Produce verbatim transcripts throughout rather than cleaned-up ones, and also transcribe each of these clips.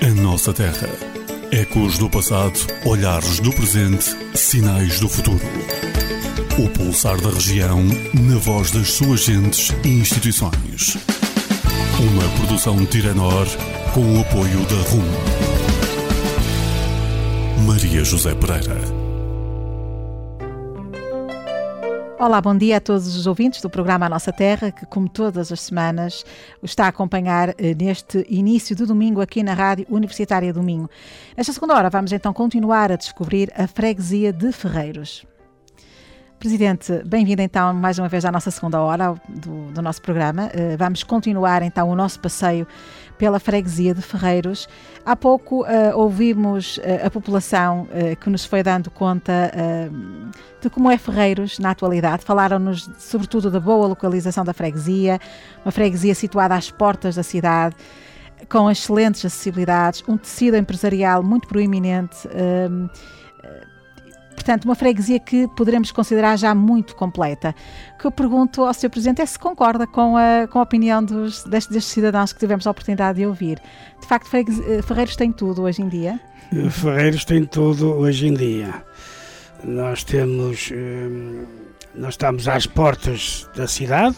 A nossa terra. Ecos do passado, olhares do presente, sinais do futuro. O pulsar da região, na voz das suas gentes e instituições. Uma produção Tiranor, com o apoio da R U M. Maria José Pereira. Olá, bom dia a todos os ouvintes do programa A Nossa Terra, que como todas as semanas o está a acompanhar eh, neste início de domingo aqui na Rádio Universitária do Minho. Nesta segunda hora vamos então continuar a descobrir a freguesia de Ferreiros. Presidente, bem-vindo então mais uma vez à nossa segunda hora do, do nosso programa. Uh, vamos continuar então o nosso passeio pela freguesia de Ferreiros. Há pouco uh, ouvimos uh, a população uh, que nos foi dando conta uh, de como é Ferreiros na atualidade. Falaram-nos sobretudo da boa localização da freguesia, uma freguesia situada às portas da cidade, com excelentes acessibilidades, um tecido empresarial muito proeminente. Uh, Portanto, uma freguesia que poderemos considerar já muito completa. O que eu pergunto ao senhor Presidente é se concorda com a, com a opinião dos, destes, destes cidadãos que tivemos a oportunidade de ouvir. De facto, Ferreiros tem tudo hoje em dia? Ferreiros tem tudo hoje em dia. Nós temos, nós estamos às portas da cidade.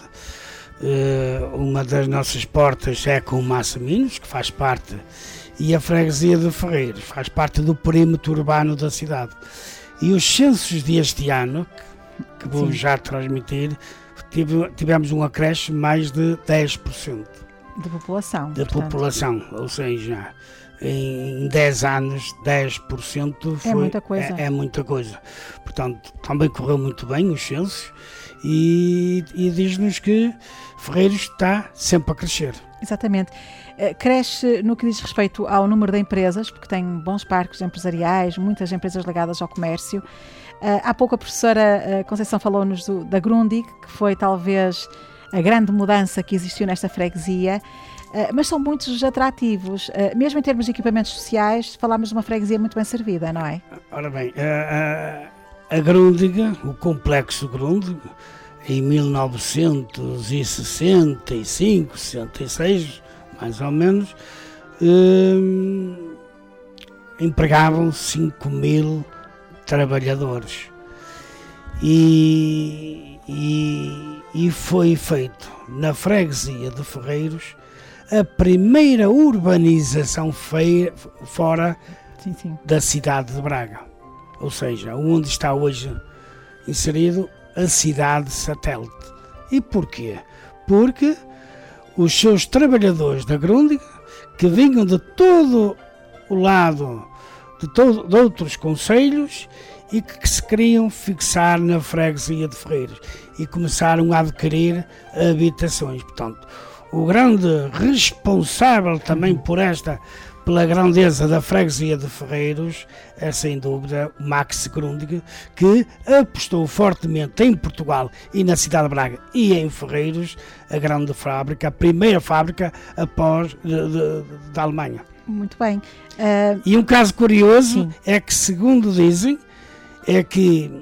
Uma das nossas portas é com o Massaminos, que faz parte, e a freguesia de Ferreiros faz parte do perímetro urbano da cidade. E os censos deste ano, que, que vou Sim. já transmitir, tive, tivemos um acréscimo de mais de dez por cento. De população. Da portanto. população, ou seja, em dez anos, dez por cento foi, é muita coisa. É, é muita coisa. Portanto, também correu muito bem os censos e, e diz-nos que Ferreiros está sempre a crescer. Exatamente. Cresce no que diz respeito ao número de empresas, porque tem bons parques empresariais, muitas empresas ligadas ao comércio. Há pouco a professora Conceição falou-nos do, da Grundig, que foi talvez a grande mudança que existiu nesta freguesia, mas são muitos atrativos. Mesmo em termos de equipamentos sociais, falámos de uma freguesia muito bem servida, não é? Ora bem, a, a, a Grundig, o complexo Grundig, em mil novecentos e sessenta e cinco, sessenta e seis, mais ou menos, eh, empregavam cinco mil trabalhadores. E, e, e foi feito na freguesia de Ferreiros a primeira urbanização feia, fora sim, sim. da cidade de Braga. Ou seja, onde está hoje inserido a cidade satélite. E porquê? Porque os seus trabalhadores da Grundig, que vinham de todo o lado, de, todo, de outros concelhos, e que, que se queriam fixar na freguesia de Ferreiros, e começaram a adquirir habitações. Portanto, o grande responsável também por esta, pela grandeza da freguesia de Ferreiros, é sem dúvida o Max Grundig, que apostou fortemente em Portugal e na cidade de Braga e em Ferreiros, a grande fábrica, a primeira fábrica após de, de, da Alemanha. Muito bem. Uh... E um caso curioso Sim. é que, segundo dizem, é que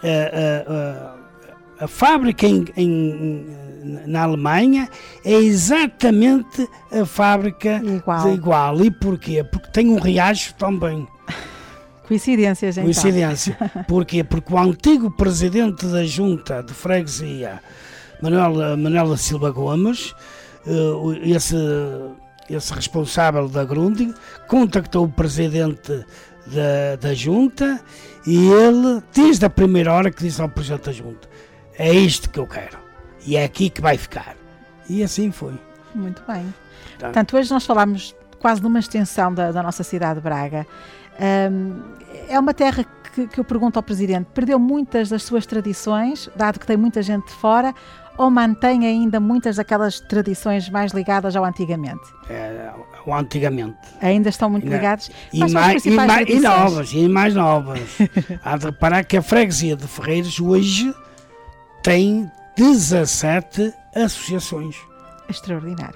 a, a, a, a fábrica em, em, na Alemanha é exatamente a fábrica igual. De igual. E porquê? Porque tem um riacho também. Coincidências, então. Coincidência. Porquê? Porque o antigo presidente da Junta de Freguesia, Manuel, Manuel Silva Gomes, esse, esse responsável da Grundig, contactou o presidente da, da Junta e ele, desde a primeira hora, que disse ao presidente da Junta: é isto que eu quero e é aqui que vai ficar. E assim foi. Muito bem. Tá. Portanto, hoje nós falámos quase de uma extensão da, da nossa cidade de Braga. Um, é uma terra que, que eu pergunto ao Presidente, perdeu muitas das suas tradições, dado que tem muita gente de fora, ou mantém ainda muitas daquelas tradições mais ligadas ao antigamente? É, ao antigamente. Ainda estão muito ligados? E, mais, e, mais, e novas, e mais novas. Há de reparar que a freguesia de Ferreiros hoje tem dezassete associações. Extraordinário.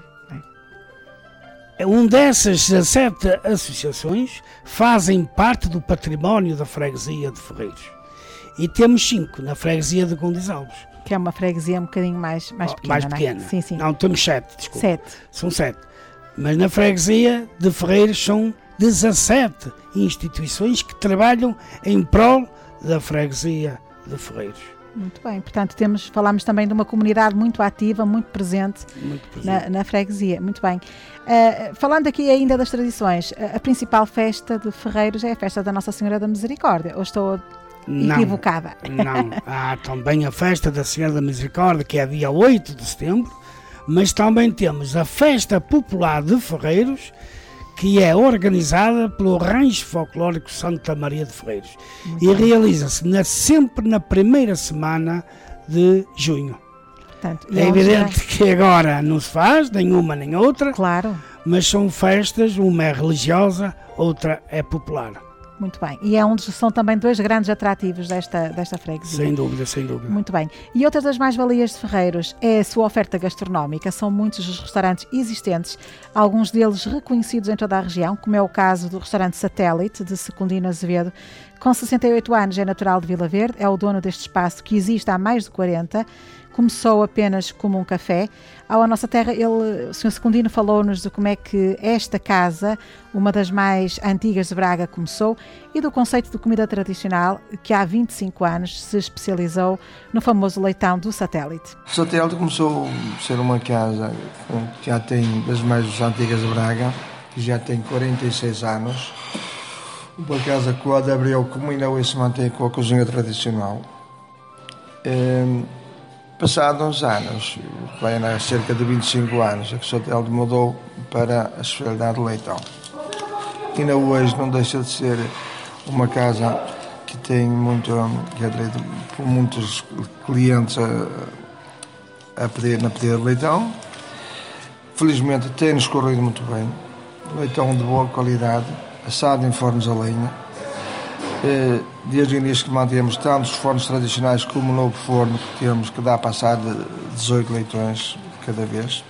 Uma dessas dezassete associações fazem parte do património da freguesia de Ferreiros. E temos cinco na freguesia de Gondisalves. Que é uma freguesia um bocadinho mais, mais pequena, mais pequena. Não é? Sim, sim. Não, temos sete, desculpa. Sete. São sete. Mas na freguesia de Ferreiros são dezassete instituições que trabalham em prol da freguesia de Ferreiros. Muito bem, portanto temos, falamos também de uma comunidade muito ativa, muito presente, muito presente. Na, na freguesia. Muito bem. Uh, falando aqui ainda das tradições, a principal festa de Ferreiros é a festa da Nossa Senhora da Misericórdia, ou estou não, equivocada? Não, há também a festa da Senhora da Misericórdia, que é dia oito de setembro, mas também temos a festa popular de Ferreiros, que é organizada pelo Rancho Folclórico Santa Maria de Ferreiros. Muito e realiza-se na, sempre na primeira semana de junho. Portanto, é evidente já... que agora não se faz, nem uma nem outra, claro. Mas são festas, uma é religiosa, outra é popular. Muito bem. E é um dos, são também dois grandes atrativos desta, desta freguesia. Sem dúvida, sem dúvida. Muito bem. E outra das mais-valias de Ferreiros é a sua oferta gastronómica. São muitos os restaurantes existentes, alguns deles reconhecidos em toda a região, como é o caso do restaurante Satélite, de Secundino Azevedo. Com sessenta e oito anos, é natural de Vila Verde, é o dono deste espaço que existe há mais de quarenta. Começou apenas como um café. Ao A Nossa Terra, ele, o senhor Secundino falou-nos de como é que esta casa, uma das mais antigas de Braga, começou e do conceito de comida tradicional que há vinte e cinco anos se especializou no famoso leitão do Satélite. O Satélite começou a ser uma casa que já tem das mais antigas de Braga, que já tem quarenta e seis anos. Uma casa que abriu, como ainda hoje se mantém com a cozinha tradicional. É, Passados uns anos, vai há cerca de vinte e cinco anos, é que o Satélite mudou para a especialidade de leitão. Ainda hoje não deixa de ser uma casa que tem muito, que é por muitos clientes a, a pedir, a pedir leitão. Felizmente tem-nos corrido muito bem. Leitão de boa qualidade, assado em fornos a lenha. Desde o início que mantemos tanto os fornos tradicionais como o novo forno que temos, que dá a passar de dezoito leitões cada vez.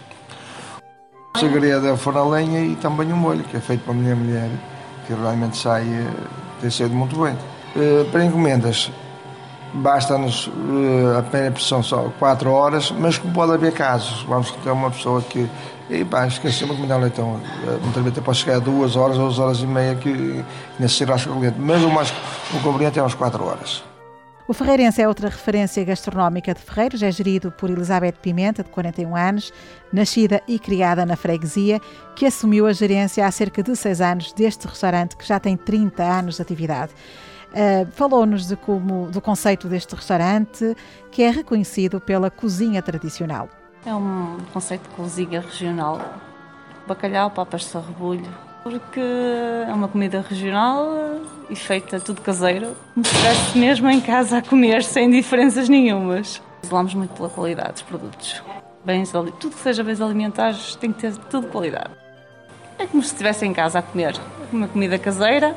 O segredo é o forno a lenha e também o molho, que é feito pela minha mulher, que realmente sai, tem saído muito bem. Para encomendas, basta-nos a primeira pressão só quatro horas, mas como pode haver casos, vamos ter uma pessoa que e pá, esqueci-me de me dar um leitão, muitas vezes pode chegar a duas horas, duas horas e meia que nesse churrasco cliente, mas o mais o conveniente é às quatro horas. O Ferreirense é outra referência gastronómica de Ferreiros, é gerido por Elizabeth Pimenta, de quarenta e um anos, nascida e criada na freguesia, que assumiu a gerência há cerca de seis anos deste restaurante, que já tem trinta anos de atividade. Uh, falou-nos de como, do conceito deste restaurante, que é reconhecido pela cozinha tradicional. É um conceito de cozinha regional, bacalhau, papas de sarrebulho, porque é uma comida regional e feita tudo caseiro, como se estivesse mesmo em casa a comer, sem diferenças nenhumas. Zelamos muito pela qualidade dos produtos, bens, tudo que seja bens alimentares tem que ter tudo de qualidade. É como se estivesse em casa a comer, uma comida caseira,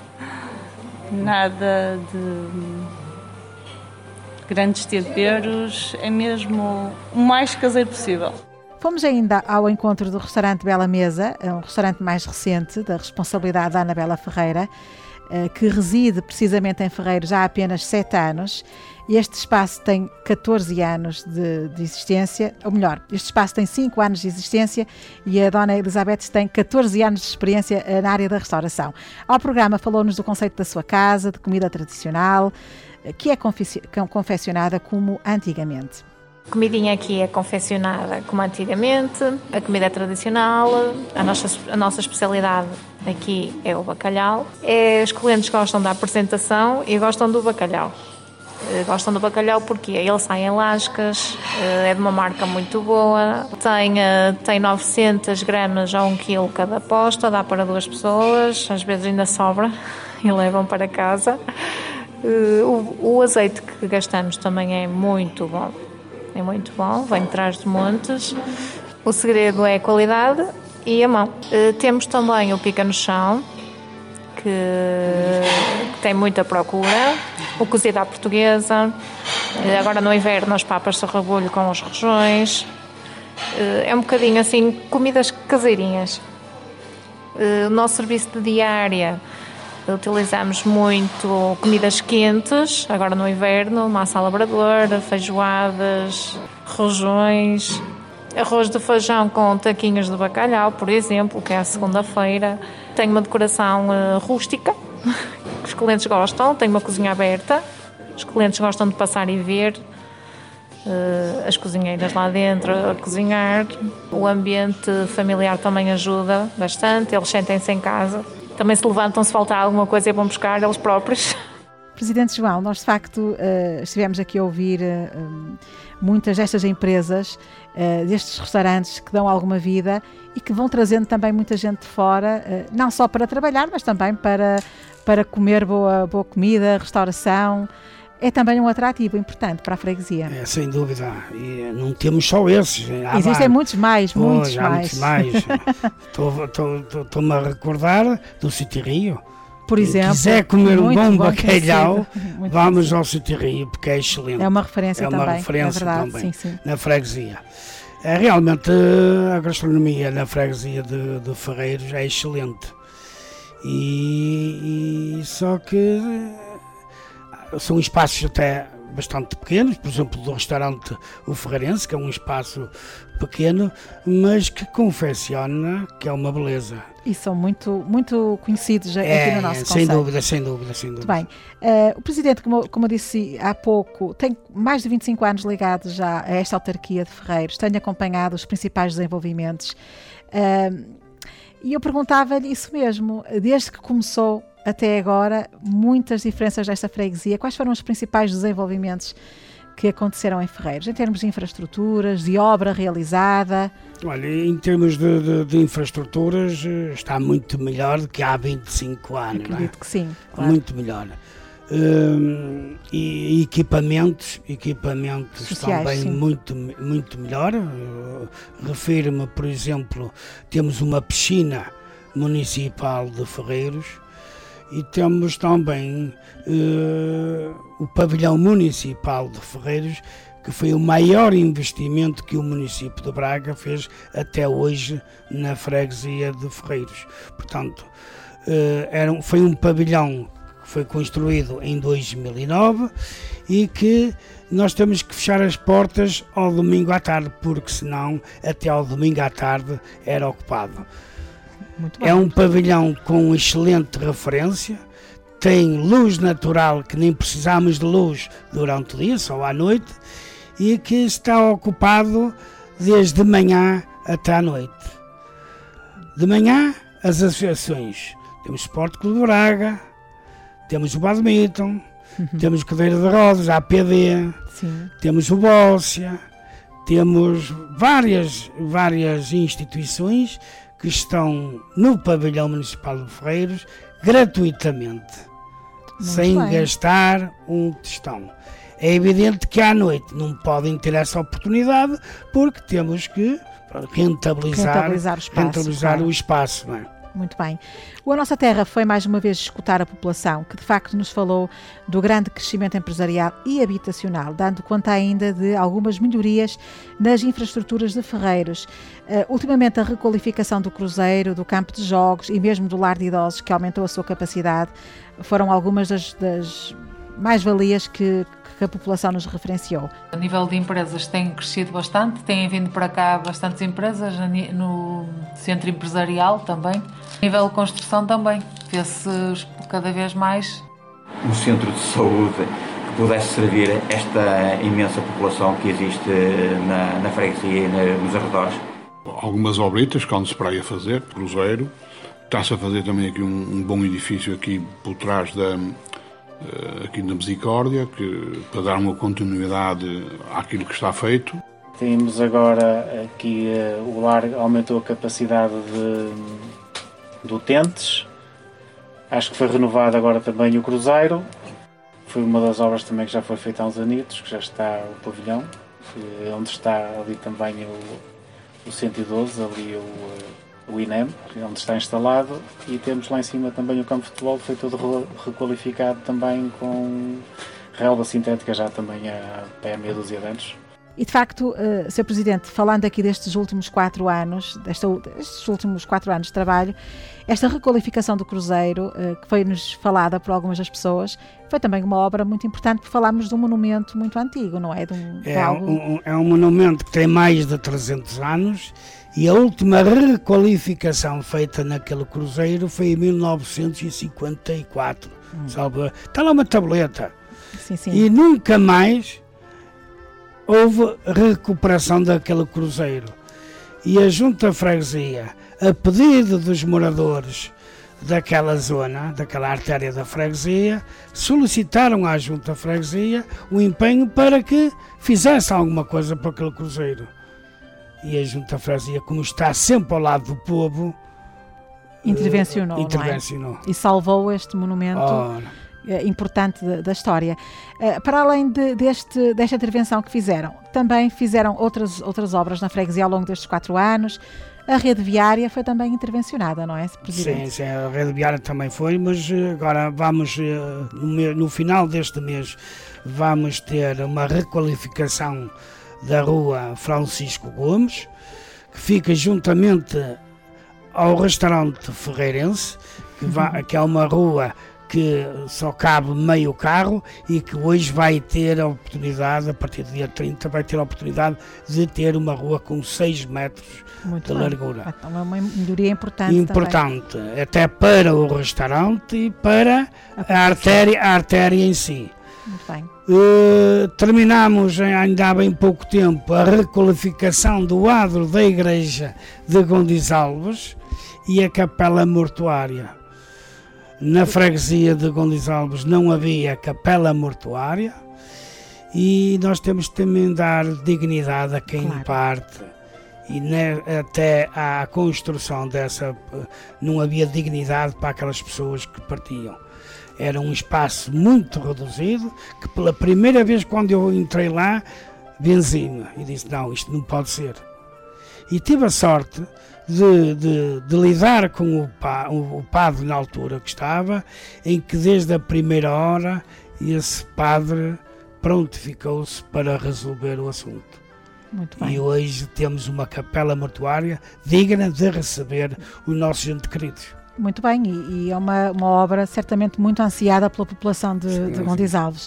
nada de grandes temperos, é mesmo o mais caseiro possível. Fomos ainda ao encontro do restaurante Bela Mesa, um restaurante mais recente, da responsabilidade da Anabela Ferreira, que reside precisamente em Ferreiros há apenas sete anos. Este espaço tem catorze anos de, de existência, ou melhor, este espaço tem cinco anos de existência e a dona Elizabeth tem catorze anos de experiência na área da restauração. Ao programa falou-nos do conceito da sua casa, de comida tradicional, que é confeccionada como antigamente. A comidinha aqui é confeccionada como antigamente, a comida é tradicional, a nossa, a nossa especialidade aqui é o bacalhau. É, os clientes gostam da apresentação e gostam do bacalhau. Gostam do bacalhau porque ele sai em lascas, é de uma marca muito boa, tem, tem novecentas gramas a um quilo cada posta, dá para duas pessoas, às vezes ainda sobra e levam para casa. O, o azeite que gastamos também é muito bom, é muito bom, vem de trás de montes. O segredo é a qualidade e a mão. Temos também o pica no chão, que, que tem muita procura, o cozido à portuguesa, agora no inverno as papas de sarrebulho com os rojões, é um bocadinho assim, comidas caseirinhas. O nosso serviço de diária, utilizamos muito comidas quentes, agora no inverno, massa à labrador, feijoadas, rojões. arroz de feijão com taquinhos de bacalhau, por exemplo, que é a segunda-feira. Tenho uma decoração uh, rústica, que os clientes gostam. Tenho uma cozinha aberta, os clientes gostam de passar e ver uh, as cozinheiras lá dentro a cozinhar. O ambiente familiar também ajuda bastante, eles sentem-se em casa. Também se levantam se faltar alguma coisa e vão buscar eles próprios. Presidente João, nós de facto uh, estivemos aqui a ouvir uh, muitas destas empresas, uh, destes restaurantes que dão alguma vida e que vão trazendo também muita gente de fora, uh, não só para trabalhar, mas também para, para comer boa, boa comida, restauração. É também um atrativo importante para a freguesia. É, sem dúvida. E não temos só esses. Há Existem vários. muitos mais, Pois, muitos há mais. muitos mais. Estou-me a recordar do City Rio. Por exemplo, se quiser comer um bom, bom bacalhau, conhecido, vamos conhecido. ao City Rio, porque é excelente. É uma referência é uma também. referência é verdade, também sim, sim. na freguesia. É, realmente a gastronomia na freguesia de, de Ferreiros é excelente. E, e só que são espaços até bastante pequenos, por exemplo, do restaurante O Ferreirense, que é um espaço pequeno, mas que confecciona que é uma beleza. E são muito, muito conhecidos aqui é, no nosso sem concelho. dúvida, sem dúvida, sem dúvida. Muito bem. Uh, o Presidente, como, como eu disse há pouco, tem mais de vinte e cinco anos ligado já a esta autarquia de Ferreiros, tem acompanhado os principais desenvolvimentos. Uh, e eu perguntava-lhe isso mesmo, desde que começou até agora, muitas diferenças desta freguesia. Quais foram os principais desenvolvimentos que aconteceram em Ferreiros, em termos de infraestruturas, de obra realizada? Olha, em termos de, de, de infraestruturas, está muito melhor do que há vinte e cinco anos. Acredito não é? que sim, claro. Muito melhor. Hum, e equipamentos, equipamentos Sociais, também sim. muito, muito melhor. Uh, refiro-me, por exemplo, temos uma piscina municipal de Ferreiros e temos também uh, o pavilhão municipal de Ferreiros, que foi o maior investimento que o município de Braga fez até hoje na freguesia de Ferreiros. Portanto, uh, era, foi um pavilhão que foi construído em dois mil e nove e que nós temos que fechar as portas ao domingo à tarde, porque senão até ao domingo à tarde era ocupado. Muito bem. É um pavilhão com excelente referência, tem luz natural, que nem precisamos de luz durante o dia, só à noite, e que está ocupado desde de manhã até à noite. De manhã, as associações. Temos o Sport Clube de Braga, temos o badminton, uhum. temos o Cadeira de Rodas, a A P D, Sim. temos o Bóssia, temos várias, várias instituições que estão no pavilhão municipal de Ferreiros gratuitamente, Muito sem bem. gastar um tostão. É evidente que à noite não podem ter essa oportunidade porque temos que rentabilizar, Rentabilizar o espaço, rentabilizar claro. o espaço, não é? Muito bem. O A Nossa Terra foi mais uma vez escutar a população, que de facto nos falou do grande crescimento empresarial e habitacional, dando conta ainda de algumas melhorias nas infraestruturas de Ferreiros. Uh, ultimamente a requalificação do cruzeiro, do campo de jogos e mesmo do lar de idosos, que aumentou a sua capacidade, foram algumas das, das mais-valias que, que a população nos referenciou. A nível de empresas tem crescido bastante, têm vindo para cá bastantes empresas, no centro empresarial também. A nível de construção também, vê-se cada vez mais. Um centro de saúde que pudesse servir esta imensa população que existe na, na freguesia e nos arredores. Algumas obritas que ande-se para aí a fazer, cruzeiro. Está-se a fazer também aqui um, um bom edifício aqui por trás da... aqui na Misericórdia, que, para dar uma continuidade àquilo que está feito. Temos agora aqui uh, o lar aumentou a capacidade de, de utentes. Acho que foi renovado agora também o cruzeiro. Foi uma das obras também que já foi feita há uns anitos, que já está o pavilhão, que, onde está ali também o, o cento e doze, ali o, o I N E M, onde está instalado, e temos lá em cima também o campo de futebol, foi todo requalificado também com relva sintética já também há, há meia dúzia de anos. E de facto, uh, senhor Presidente, falando aqui destes últimos quatro anos, desta, destes últimos quatro anos de trabalho, esta requalificação do Cruzeiro, uh, que foi-nos falada por algumas das pessoas, foi também uma obra muito importante, porque falámos de um monumento muito antigo, não é? De um, de é, algo... um, é um monumento que tem mais de trezentos anos e a última requalificação feita naquele Cruzeiro foi em mil novecentos e cinquenta e quatro. Hum. Salve, está lá uma tableta. Sim, sim. E nunca mais houve recuperação daquele Cruzeiro. E a Junta de Freguesia, a pedido dos moradores daquela zona, daquela artéria da freguesia, solicitaram à Junta de Freguesia o empenho para que fizesse alguma coisa para aquele Cruzeiro. E a Junta de Freguesia, como está sempre ao lado do povo, intervencionou, uh, intervencionou. Não é? E salvou este monumento. Oh, importante da, da história. Uh, para além de, deste, desta intervenção que fizeram, também fizeram outras, outras obras na freguesia ao longo destes quatro anos. A rede viária foi também intervencionada, não é, Presidente? Sim, sim, a rede viária também foi, mas agora vamos, no, no final deste mês, vamos ter uma requalificação da rua Francisco Gomes, que fica juntamente ao restaurante Ferreirense, que, vai, que é uma rua que só cabe meio carro e que hoje vai ter a oportunidade, a partir do dia trinta, vai ter a oportunidade de ter uma rua com seis metros Muito de bem. largura. Então é uma melhoria importante Importante, também. Até para o restaurante e para a, a, artéria, a artéria em si. Muito bem. Uh, terminamos ainda há bem pouco tempo a requalificação do adro da igreja de Gondis Alves e a capela mortuária. Na freguesia de Gondis Alves não havia capela mortuária e nós temos que também dar dignidade a quem claro. parte. E ne, até à construção dessa não havia dignidade para aquelas pessoas que partiam. Era um espaço muito reduzido que pela primeira vez quando eu entrei lá benzi-me e disse não, isto não pode ser. E tive a sorte De, de, de lidar com o, pa, o, o padre na altura que estava, em que desde a primeira hora esse padre prontificou-se para resolver o assunto. Muito bem. E hoje temos uma capela mortuária digna de receber os nossos entes queridos. Muito bem, e, e é uma, uma obra certamente muito ansiada pela população de, sim, de Gondis Alves.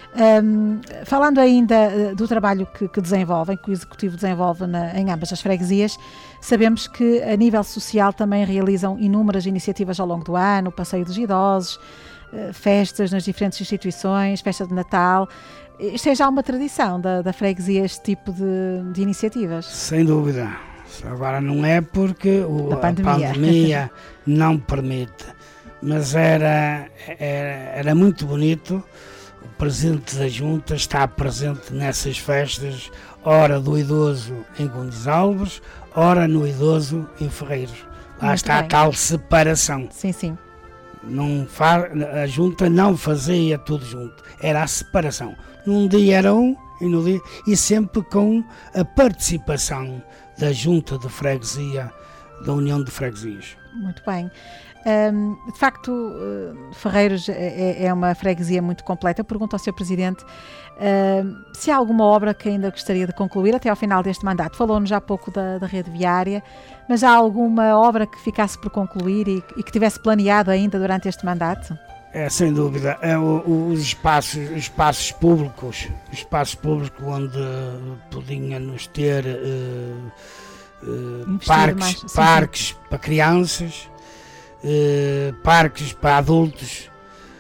Um, falando ainda uh, do trabalho que, que desenvolvem, que o Executivo desenvolve na, em ambas as freguesias, sabemos que a nível social também realizam inúmeras iniciativas ao longo do ano, passeio dos idosos, uh, festas nas diferentes instituições, festa de Natal. Isto é já uma tradição da, da freguesia, este tipo de, de iniciativas? Sem dúvida. Agora não é porque o, pandemia. a pandemia não permite, mas era, era, era muito bonito. O Presidente da Junta está presente nessas festas, ora do idoso em Gondis Alves, ora no idoso em Ferreiros. Lá Muito está bem. a tal separação. Sim, sim. Não fa... A Junta não fazia tudo junto, era a separação. Num dia era um e no dia... e sempre com a participação da Junta de Freguesia, da União de Freguesias. Muito bem. Um, de facto, uh, Ferreiros é, é uma freguesia muito completa. Pergunto ao senhor Presidente uh, se há alguma obra que ainda gostaria de concluir até ao final deste mandato. Falou-nos já há pouco da, da rede viária, mas há alguma obra que ficasse por concluir e, e que tivesse planeado ainda durante este mandato? É, sem dúvida. É, o, o, os, espaços, os espaços públicos, os espaços públicos onde podíamos ter uh, uh, parques, mais, sim, parques sim. para crianças, Uh, parques para adultos,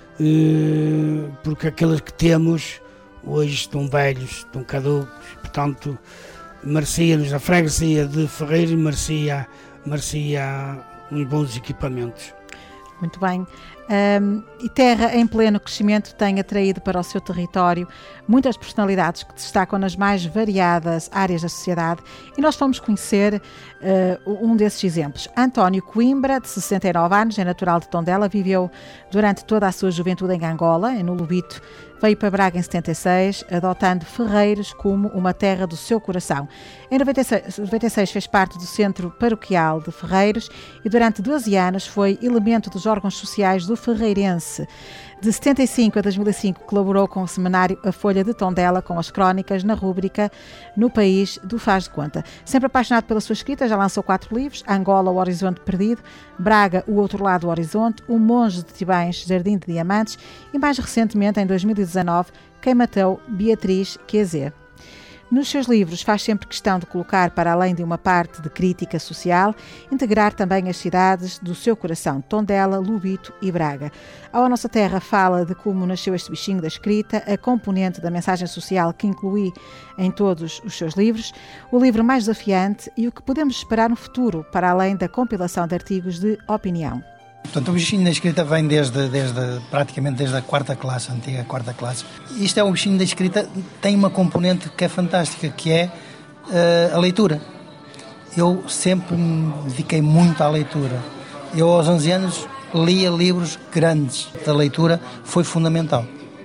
uh, porque aqueles que temos hoje estão velhos, estão caducos, portanto merecia-nos a freguesia de Ferreiros, merecia, merecia uns bons equipamentos. Muito bem. Um, e Terra em pleno crescimento tem atraído para o seu território muitas personalidades que destacam nas mais variadas áreas da sociedade e nós fomos conhecer uh, um desses exemplos. António Coimbra, de sessenta e nove anos, é natural de Tondela, viveu durante toda a sua juventude em Angola, no Lubito. Veio para Braga em setenta e seis, adotando Ferreiros como uma terra do seu coração. Em noventa e seis fez parte do Centro Paroquial de Ferreiros e durante doze anos foi elemento dos órgãos sociais do Ferreirense. De setenta e cinco a dois mil e cinco colaborou com o semanário A Folha de Tondela com as crónicas na rúbrica No País do Faz de Conta. Sempre apaixonado pela sua escrita, já lançou quatro livros: Angola, O Horizonte Perdido, Braga, O Outro Lado do Horizonte, O Monge de Tibães, Jardim de Diamantes e, mais recentemente, em dois mil e dezanove, Quem Matou Beatriz Quezé. Nos seus livros faz sempre questão de colocar, para além de uma parte de crítica social, integrar também as cidades do seu coração, Tondela, Lubito e Braga. Ao A Nossa Terra fala de como nasceu este bichinho da escrita, a componente da mensagem social que inclui em todos os seus livros, o livro mais desafiante e o que podemos esperar no futuro, para além da compilação de artigos de opinião. Portanto, o bichinho da escrita vem desde, desde, praticamente desde a quarta classe, a antiga quarta classe. Isto é um bichinho da escrita, tem uma componente que é fantástica, que é uh, a leitura. Eu sempre me dediquei muito à leitura. Eu, aos onze anos, lia livros grandes. A leitura foi fundamental.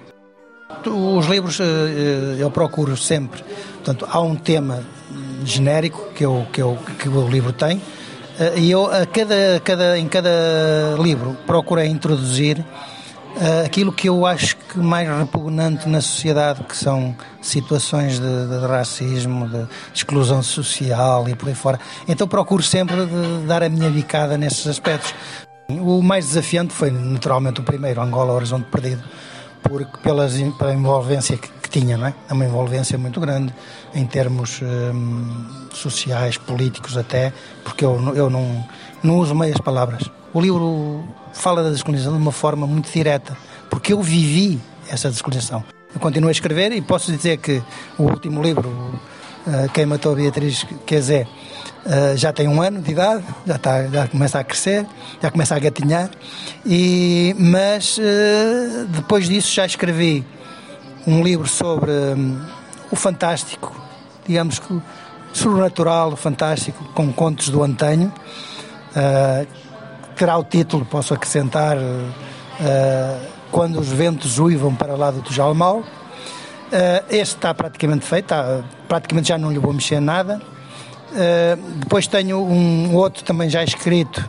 Os livros uh, eu procuro sempre. Portanto, há um tema genérico que, eu, que, eu, que o livro tem. E eu, a cada, a cada, em cada livro, procurei introduzir uh, aquilo que eu acho que mais repugnante na sociedade, que são situações de, de racismo, de exclusão social e por aí fora. Então procuro sempre de dar a minha bicada nesses aspectos. O mais desafiante foi, naturalmente, o primeiro, Angola, Horizonte Perdido, porque pelas, pela envolvência que, que tinha, não é? É uma envolvência muito grande em termos hum, sociais, políticos até, porque eu, eu não, não uso meias palavras. O livro fala da descolonização de uma forma muito direta, porque eu vivi essa descolonização. Eu continuo a escrever e posso dizer que o último livro, uh, Quem Matou Beatriz Quezé, uh, já tem um ano de idade, já, está, já começa a crescer, já começa a gatinhar, e, mas uh, depois disso já escrevi um livro sobre um, o fantástico, digamos que sobrenatural, o fantástico, com contos do antanho. Uh, terá o título, posso acrescentar, uh, Quando os Ventos Uivam para lá do Tujalmal. Uh, este está praticamente feito, está, praticamente já não lhe vou mexer nada. Uh, depois tenho um outro também já escrito,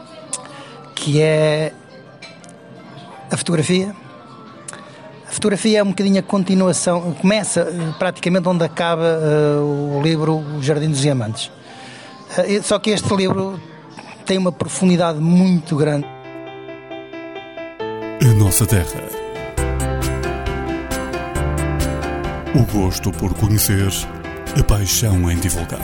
que é a fotografia. A fotografia é um bocadinho a continuação, começa praticamente onde acaba uh, o livro O Jardim dos Diamantes. Uh, só que este livro tem uma profundidade muito grande. A Nossa Terra. O gosto por conhecer, a paixão em divulgar.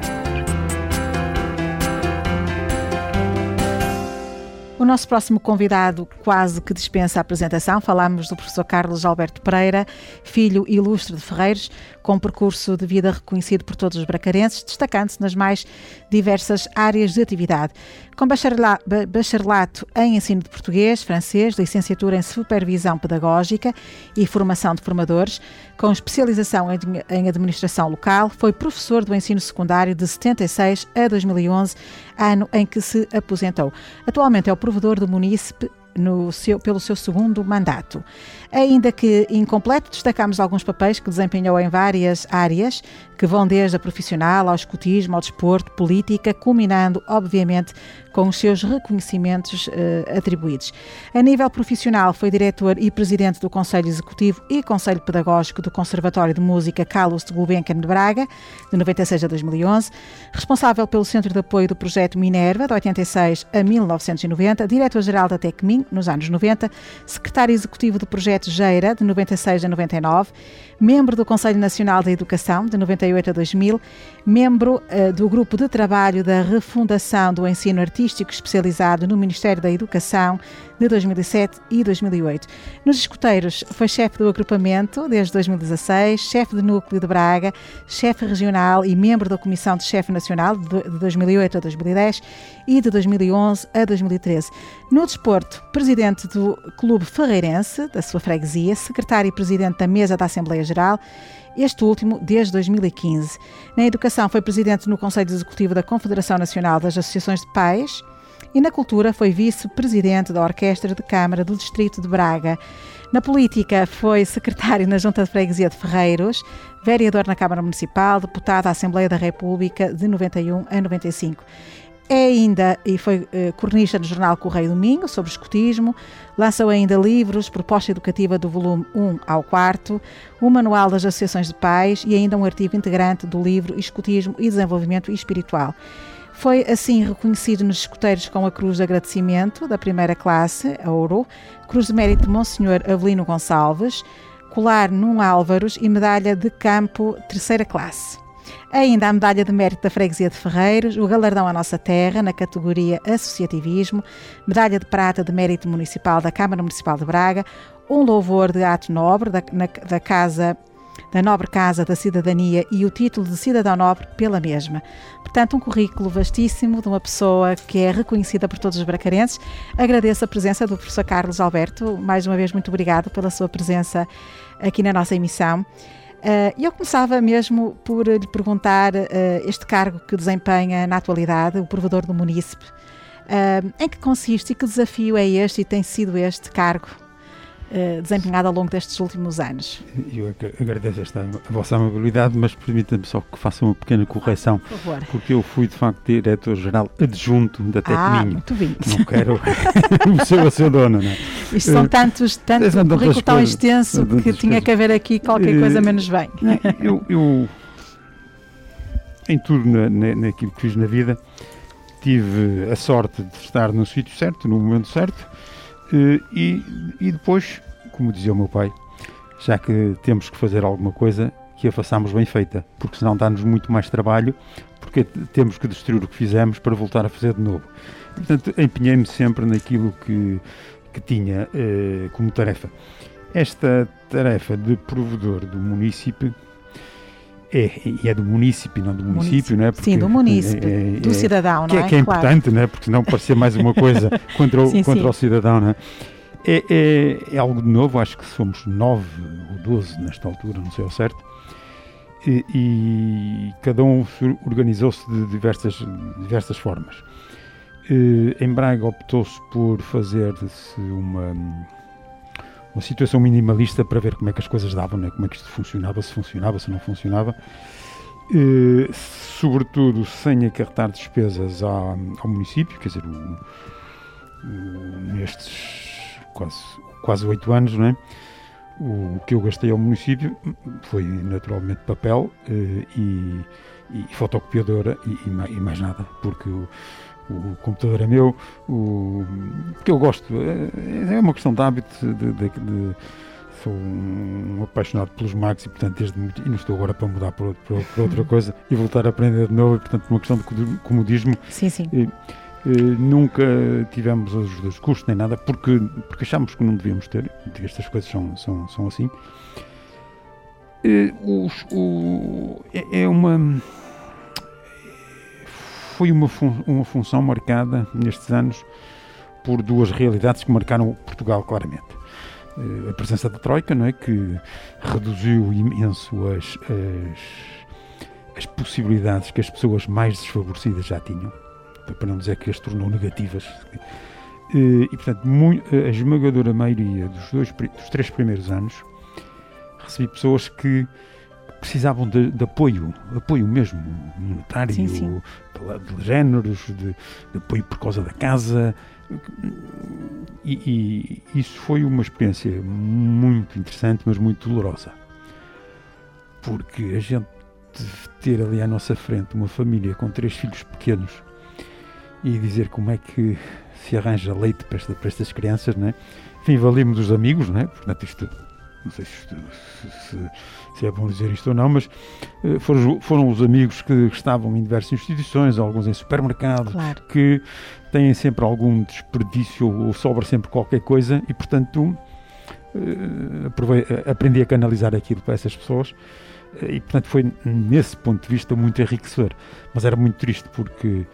O nosso próximo convidado quase que dispensa a apresentação. Falamos do professor Carlos Alberto Pereira, filho ilustre de ferreiros, com um percurso de vida reconhecido por todos os bracarenses, destacando-se nas mais diversas áreas de atividade. Com bacharelato em ensino de português, francês, licenciatura em supervisão pedagógica e formação de formadores, com especialização em administração local, foi professor do ensino secundário de setenta e seis a dois mil e onze, ano em que se aposentou. Atualmente é o provedor do munícipe no seu, pelo seu segundo mandato. Ainda que incompleto, destacamos alguns papéis que desempenhou em várias áreas, que vão desde a profissional ao escotismo, ao desporto, política, culminando, obviamente, com os seus reconhecimentos eh, atribuídos. A nível profissional, foi diretor e presidente do Conselho Executivo e Conselho Pedagógico do Conservatório de Música Carlos de Gulbenkian de Braga, de noventa e seis a dois mil e onze, responsável pelo Centro de Apoio do Projeto Minerva, de oitenta e seis a mil novecentos e noventa, diretor-geral da Tecmin, nos anos noventa, secretário executivo do Projeto Geira, de noventa e seis a noventa e nove, membro do Conselho Nacional da Educação, de noventa e oito a dois mil, membro uh, do Grupo de Trabalho da Refundação do Ensino Artístico Especializado no Ministério da Educação, de dois mil e sete e dois mil e oito. Nos escuteiros, foi chefe do agrupamento desde dois mil e dezasseis, chefe de núcleo de Braga, chefe regional e membro da Comissão de Chefe Nacional de dois mil e oito a dois mil e dez e de dois mil e onze a dois mil e treze. No desporto, presidente do Clube Ferreirense, da sua freguesia, secretário e presidente da Mesa da Assembleia Geral, este último desde dois mil e quinze. Na educação, foi presidente no Conselho Executivo da Confederação Nacional das Associações de Pais e na cultura foi vice-presidente da Orquestra de Câmara do Distrito de Braga. Na política, foi secretário na Junta de Freguesia de Ferreiros, vereador na Câmara Municipal, deputado à Assembleia da República de noventa e um a noventa e cinco. É ainda, e foi uh, cronista no jornal Correio do Minho, sobre escotismo, lançou ainda livros, proposta educativa do volume um ao quarto, o manual das associações de pais e ainda um artigo integrante do livro Escotismo e Desenvolvimento Espiritual. Foi assim reconhecido nos escoteiros com a Cruz de Agradecimento da primeira classe, a Ouro, Cruz de Mérito de Monsenhor Avelino Gonçalves, colar num Álvaros e medalha de campo terceira classe. Ainda a medalha de mérito da Freguesia de Ferreiros, o galardão à nossa terra na categoria Associativismo, medalha de prata de mérito municipal da Câmara Municipal de Braga, um louvor de ato nobre da, na, da Casa, da Nobre Casa da Cidadania e o título de cidadão nobre pela mesma. Portanto, um currículo vastíssimo de uma pessoa que é reconhecida por todos os bracarenses. Agradeço a presença do professor Carlos Alberto. Mais uma vez, muito obrigado pela sua presença aqui na nossa emissão. Uh, eu começava mesmo por lhe perguntar uh, este cargo que desempenha na atualidade, o provedor do munícipe. Uh, em que consiste e que desafio é este e tem sido este cargo uh, desempenhado ao longo destes últimos anos? Eu agradeço esta, a vossa amabilidade, mas permita-me só que faça uma pequena correção, ah, por favor. Porque eu fui de facto diretor-geral adjunto da Tecminho. Ah, muito bem. Não quero ser a seu dono, não é? Isto são tantos, tanto são currículo tão extenso que tinha coisas. que haver aqui qualquer coisa menos bem. Eu, eu em tudo na, na, naquilo que fiz na vida, tive a sorte de estar no sítio certo, no momento certo, e, e depois, como dizia o meu pai, já que temos que fazer alguma coisa, que a façamos bem feita, porque senão dá-nos muito mais trabalho, porque temos que destruir o que fizemos para voltar a fazer de novo. Portanto, empenhei-me sempre naquilo que, que tinha eh, como tarefa. Esta tarefa de provedor do município é, e é do município, não do município, município. Não é? Porque sim, do município, é, é, do cidadão, que não é? é? Que é claro. Importante, não é? Porque senão parecia mais uma coisa contra, o, sim, contra sim. o cidadão, não é? É, é, é algo de novo, acho que somos nove ou doze nesta altura, não sei ao certo, e, e cada um organizou-se de diversas, diversas formas. E, em Braga optou-se por fazer-se uma, uma situação minimalista para ver como é que as coisas davam, né? Como é que isto funcionava, se funcionava, se não funcionava, e, sobretudo sem acarretar despesas à, ao município, quer dizer, o, o, nestes quase quase oito anos, não é? O que eu gastei ao município foi naturalmente papel eh, e, e fotocopiadora e, e, mais, e mais nada, porque o, o computador é meu, o, porque eu gosto, é, é uma questão de hábito, de, de, de, sou um apaixonado pelos Macs e portanto desde muito, e não estou agora para mudar para, para, para outra coisa e voltar a aprender de novo, e portanto uma questão de comodismo. Sim, sim. E, Uh, nunca tivemos ajuda de custo nem nada, porque, porque achámos que não devíamos ter, estas coisas são, são, são assim. Uh, os, o, é, é uma foi uma, fun, uma função marcada nestes anos por duas realidades que marcaram Portugal claramente. Uh, a presença da Troika, não é, que reduziu imenso as, as, as possibilidades que as pessoas mais desfavorecidas já tinham, para não dizer que as tornou negativas. E, portanto, muito, a esmagadora maioria dos, dois, dos três primeiros anos recebi pessoas que precisavam de, de apoio, apoio mesmo, monetário, sim, sim. De, de géneros, de, de apoio por causa da casa. E, e isso foi uma experiência muito interessante, mas muito dolorosa. Porque a gente ter ali à nossa frente uma família com três filhos pequenos e dizer como é que se arranja leite para, esta, para estas crianças, não é? Enfim, valimos os amigos, não é? Portanto, isto, não sei se, se, se é bom dizer isto ou não, mas uh, foram, foram os amigos que estavam em diversas instituições, alguns em supermercados, claro. Que têm sempre algum desperdício ou sobra sempre qualquer coisa e, portanto, uh, provei, aprendi a canalizar aquilo para essas pessoas uh, e, portanto, foi nesse ponto de vista muito enriquecedor. Mas era muito triste porque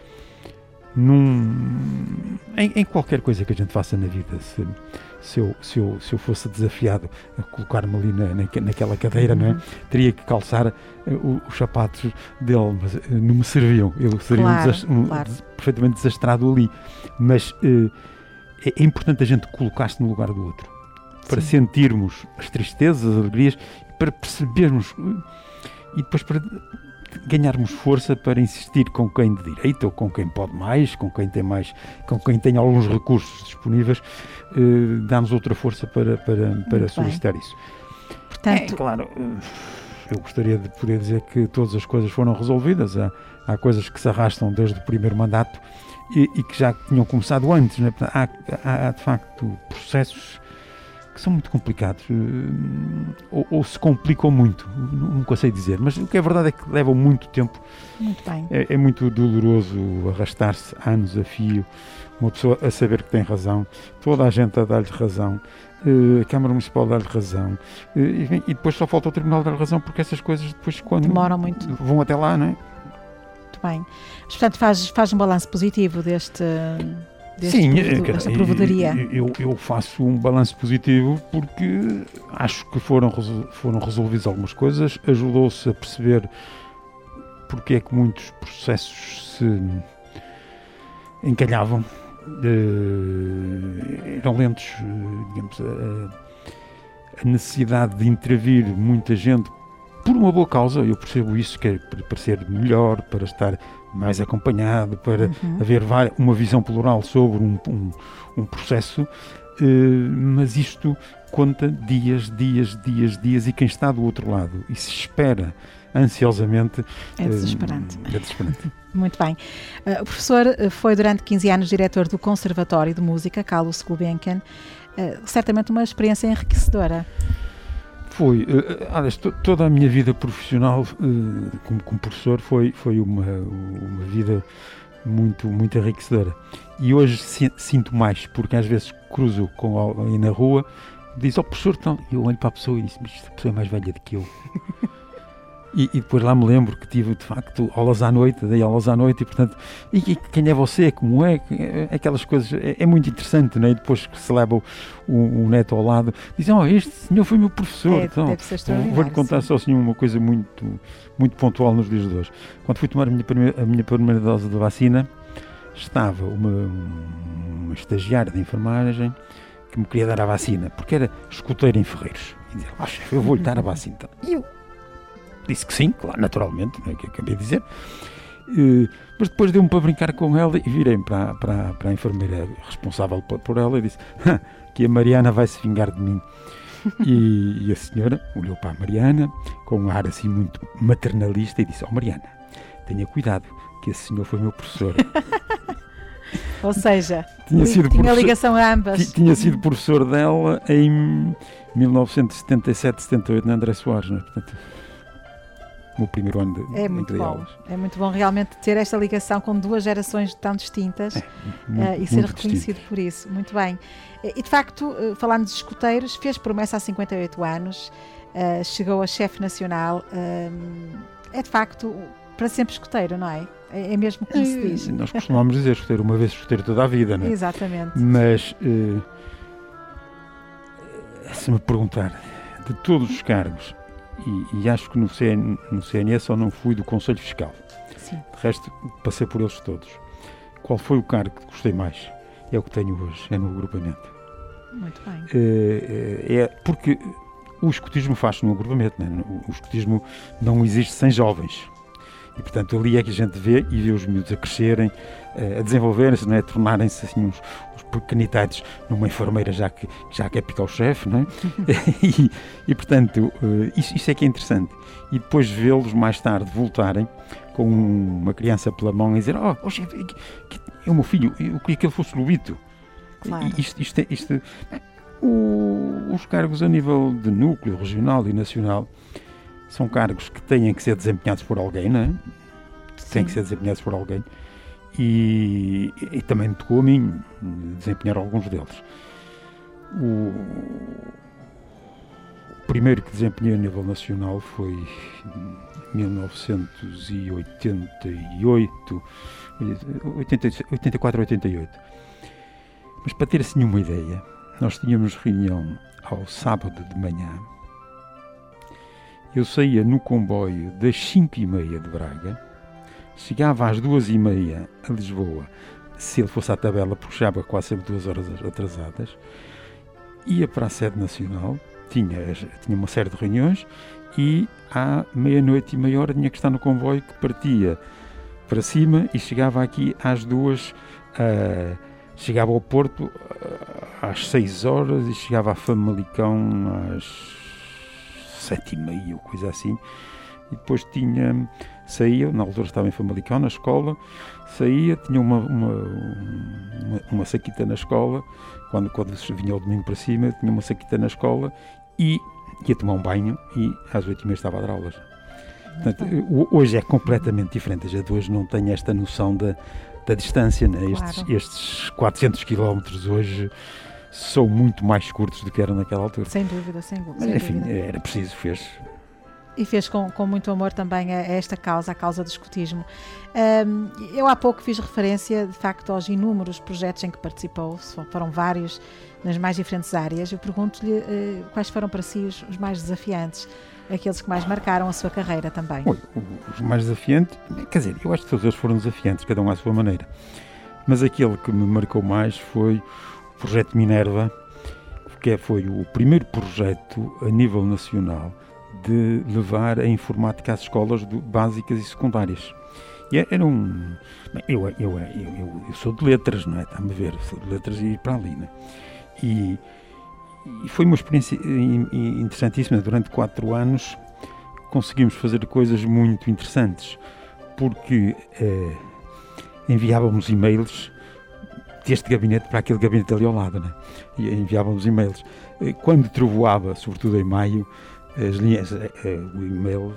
Num, em, em qualquer coisa que a gente faça na vida, se, se, eu, se, eu, se eu fosse desafiado a colocar-me ali na, na, naquela cadeira, uhum. não é? Teria que calçar uh, os sapatos dele, mas uh, não me serviam, eu seria claro, um desastre, um, claro. perfeitamente desastrado ali, mas uh, é, é importante a gente colocar-se no lugar do outro, para Sim. sentirmos as tristezas, as alegrias, para percebermos uh, e depois para ganharmos força para insistir com quem de direito ou com quem pode mais, com quem tem mais, com quem tem alguns recursos disponíveis, eh, dá-nos outra força para, para, para solicitar isso. Portanto, é, claro, eu gostaria de poder dizer que todas as coisas foram resolvidas. Há, há coisas que se arrastam desde o primeiro mandato e, e que já tinham começado antes. Né? Há, há, há, de facto, processos que são muito complicados, ou, ou se complicam muito, nunca sei dizer, mas o que é verdade é que levam muito tempo. Muito bem. É, é muito doloroso arrastar-se anos a fio, uma pessoa a saber que tem razão, toda a gente a dar-lhe razão, a Câmara Municipal a dar-lhe razão, e depois só falta o Tribunal dar-lhe razão, porque essas coisas depois, quando demoram muito, vão até lá, não é? Muito bem. Mas, portanto, faz, faz um balanço positivo deste... Sim, desta provedoria. Eu, eu faço um balanço positivo porque acho que foram, foram resolvidas algumas coisas, ajudou-se a perceber porque é que muitos processos se encalhavam, uh, eram lentos, uh, digamos, a, a necessidade de intervir muita gente por uma boa causa, eu percebo isso, que é para ser melhor, para estar mais acompanhado, para uhum. haver uma visão plural sobre um, um, um processo, uh, mas isto conta dias, dias, dias, dias, e quem está do outro lado e se espera ansiosamente... É desesperante. Uh, é desesperante. Muito bem. Uh, o professor foi durante quinze anos diretor do Conservatório de Música, Carlos Gulbenkian, uh, certamente uma experiência enriquecedora. Foi, aliás, uh, toda a minha vida profissional uh, como, como professor foi, foi uma, uma vida muito, muito enriquecedora. E hoje si, sinto mais, porque às vezes cruzo com alguém na rua, diz, ó oh, professor, então, eu olho para a pessoa e disse, mas esta pessoa é mais velha do que eu. E, e depois lá me lembro que tive, de facto, aulas à noite, dei aulas à noite, e portanto, e, e quem é você, como é, aquelas coisas, é, é muito interessante, não é? E depois que se leva o, o, o neto ao lado, dizem, oh, este senhor foi meu professor. É, então, vou-lhe contar sim. só assim uma coisa muito, muito pontual nos dias de hoje. Quando fui tomar a minha primeira, a minha primeira dose de vacina, estava uma, uma estagiária de enfermagem que me queria dar a vacina, porque era escoteira em Ferreiros. E dizia, ah, chefe, eu vou-lhe dar a vacina. E eu disse que sim, claro, naturalmente, não é que eu acabei de dizer. Uh, mas depois deu-me para brincar com ela e virei para, para, para a enfermeira responsável por, por ela e disse que a Mariana vai se vingar de mim. E, e a senhora olhou para a Mariana com um ar assim muito maternalista e disse, oh Mariana, tenha cuidado, que esse senhor foi meu professor. Ou seja, tinha, sido tinha ligação a ambas. Tinha sido professor dela em mil novecentos e setenta e sete, setenta e oito na André Soares, não é? Portanto, no primeiro ano de, é muito de bom. aulas. É muito bom realmente ter esta ligação com duas gerações tão distintas, é, muito, uh, e ser reconhecido distinto. Por isso. Muito bem. E de facto, uh, falando de escuteiros, fez promessa há cinquenta e oito anos, uh, chegou a chefe nacional, uh, é de facto para sempre escuteiro, não é? É, é mesmo como é, se diz. Nós costumamos dizer escuteiro uma vez, escuteiro toda a vida, não é? Exatamente. Mas uh, se me perguntar de todos os cargos, E, e acho que no C N, no C N E só não fui do Conselho Fiscal. Sim. De resto, passei por eles todos. Qual foi o cargo que gostei mais? É o que tenho hoje, é no agrupamento. Muito bem. É, é porque o escotismo faz-se no agrupamento, não é? O escotismo não existe sem jovens. E, portanto, ali é que a gente vê e vê os miúdos a crescerem, a desenvolverem-se, não é? A tornarem-se assim uns, uns pequenitados numa enfermeira já que já quer picar o chefe, não é? e, e, portanto, isso, isso é que é interessante. E depois vê-los mais tarde voltarem com uma criança pela mão e dizer, oh, oh chefe, é o meu filho, eu queria que ele fosse lobito. Claro. Isto, isto, isto, o, os cargos a nível de núcleo, regional e nacional são cargos que têm que ser desempenhados por alguém, não é? Têm que ser desempenhados por alguém. E, e também me tocou a mim desempenhar alguns deles. O, o primeiro que desempenhei a nível nacional foi em mil novecentos e oitenta e oito, oitenta e quatro, oitenta e oito. Mas para ter assim uma ideia, nós tínhamos reunião ao sábado de manhã. Eu saía no comboio das cinco e meia de Braga, chegava às duas e meia a Lisboa, se ele fosse à tabela, porque chegava quase sempre duas horas atrasadas, ia para a sede nacional, tinha, tinha uma série de reuniões e à meia-noite e meia hora tinha que estar no comboio que partia para cima e chegava aqui às duas, uh, chegava ao Porto uh, às seis horas e chegava a Famalicão às sete e meia, ou coisa assim. E depois tinha, saía, na altura estava em Famalicão, na escola, saía, tinha uma, uma, uma, uma saquita na escola, quando, quando vinha o domingo para cima, tinha uma saquita na escola e ia tomar um banho e às oito e meia estava a dar aulas. Portanto, hoje é completamente diferente, a gente hoje não tem esta noção da, da distância, né? Claro. estes, estes quatrocentos quilómetros hoje são muito mais curtos do que eram naquela altura. Sem dúvida, sem, Mas, sem enfim, dúvida. era preciso, fez. E fez com, com muito amor também a, a esta causa, a causa do escotismo. Um, eu há pouco fiz referência, de facto, aos inúmeros projetos em que participou, foram vários nas mais diferentes áreas. Eu pergunto-lhe uh, quais foram para si os, os mais desafiantes, aqueles que mais marcaram a sua carreira também. Olha, os mais desafiantes, quer dizer, eu acho que todos eles foram desafiantes, cada um à sua maneira. Mas aquele que me marcou mais foi o projeto Minerva, que foi o primeiro projeto a nível nacional de levar a informática às escolas do, básicas e secundárias. E era um... Bem, eu, eu, eu, eu, eu sou de letras, não é? Está-me a ver, sou de letras e ir para ali, não é? E, e foi uma experiência interessantíssima. Durante quatro anos conseguimos fazer coisas muito interessantes, porque eh, enviávamos e-mails deste gabinete para aquele gabinete ali ao lado, né? E enviávamos e-mails. Quando trovoava, sobretudo em maio, as linhas, o e-mail,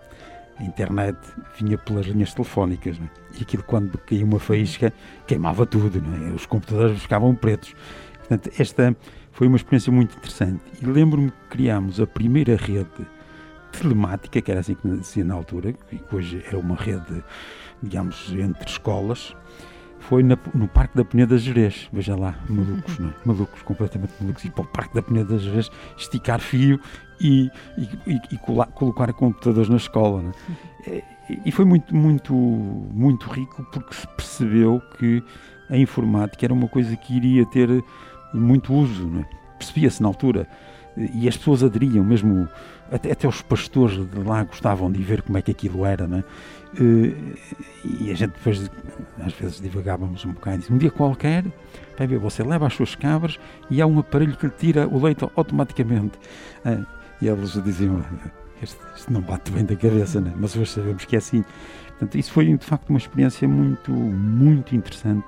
a internet, vinha pelas linhas telefónicas, né? E aquilo, quando caía uma faísca, queimava tudo, né? Os computadores ficavam pretos. Portanto, esta foi uma experiência muito interessante. E lembro-me que criámos a primeira rede telemática, que era assim que me dizia na altura, que hoje é uma rede, digamos, entre escolas. Foi na, no Parque da Peneda de Gerês, veja lá, malucos, não é? Malucos, completamente malucos, ir para o Parque da Peneda de Gerês, esticar fio e, e, e, e colar, colocar computadores na escola, não é? E, e foi muito, muito, muito rico, porque se percebeu que a informática era uma coisa que iria ter muito uso, não é? Percebia-se na altura, e as pessoas aderiam, mesmo, até, até os pastores de lá gostavam de ver como é que aquilo era, não é? E a gente depois, às vezes, divagávamos um bocado. Um dia qualquer, vai ver, você leva as suas cabras e há um aparelho que lhe tira o leite automaticamente. E eles diziam, isto, isto não bate bem da cabeça, né? Mas hoje sabemos que é assim. Portanto, isso foi, de facto, uma experiência muito, muito interessante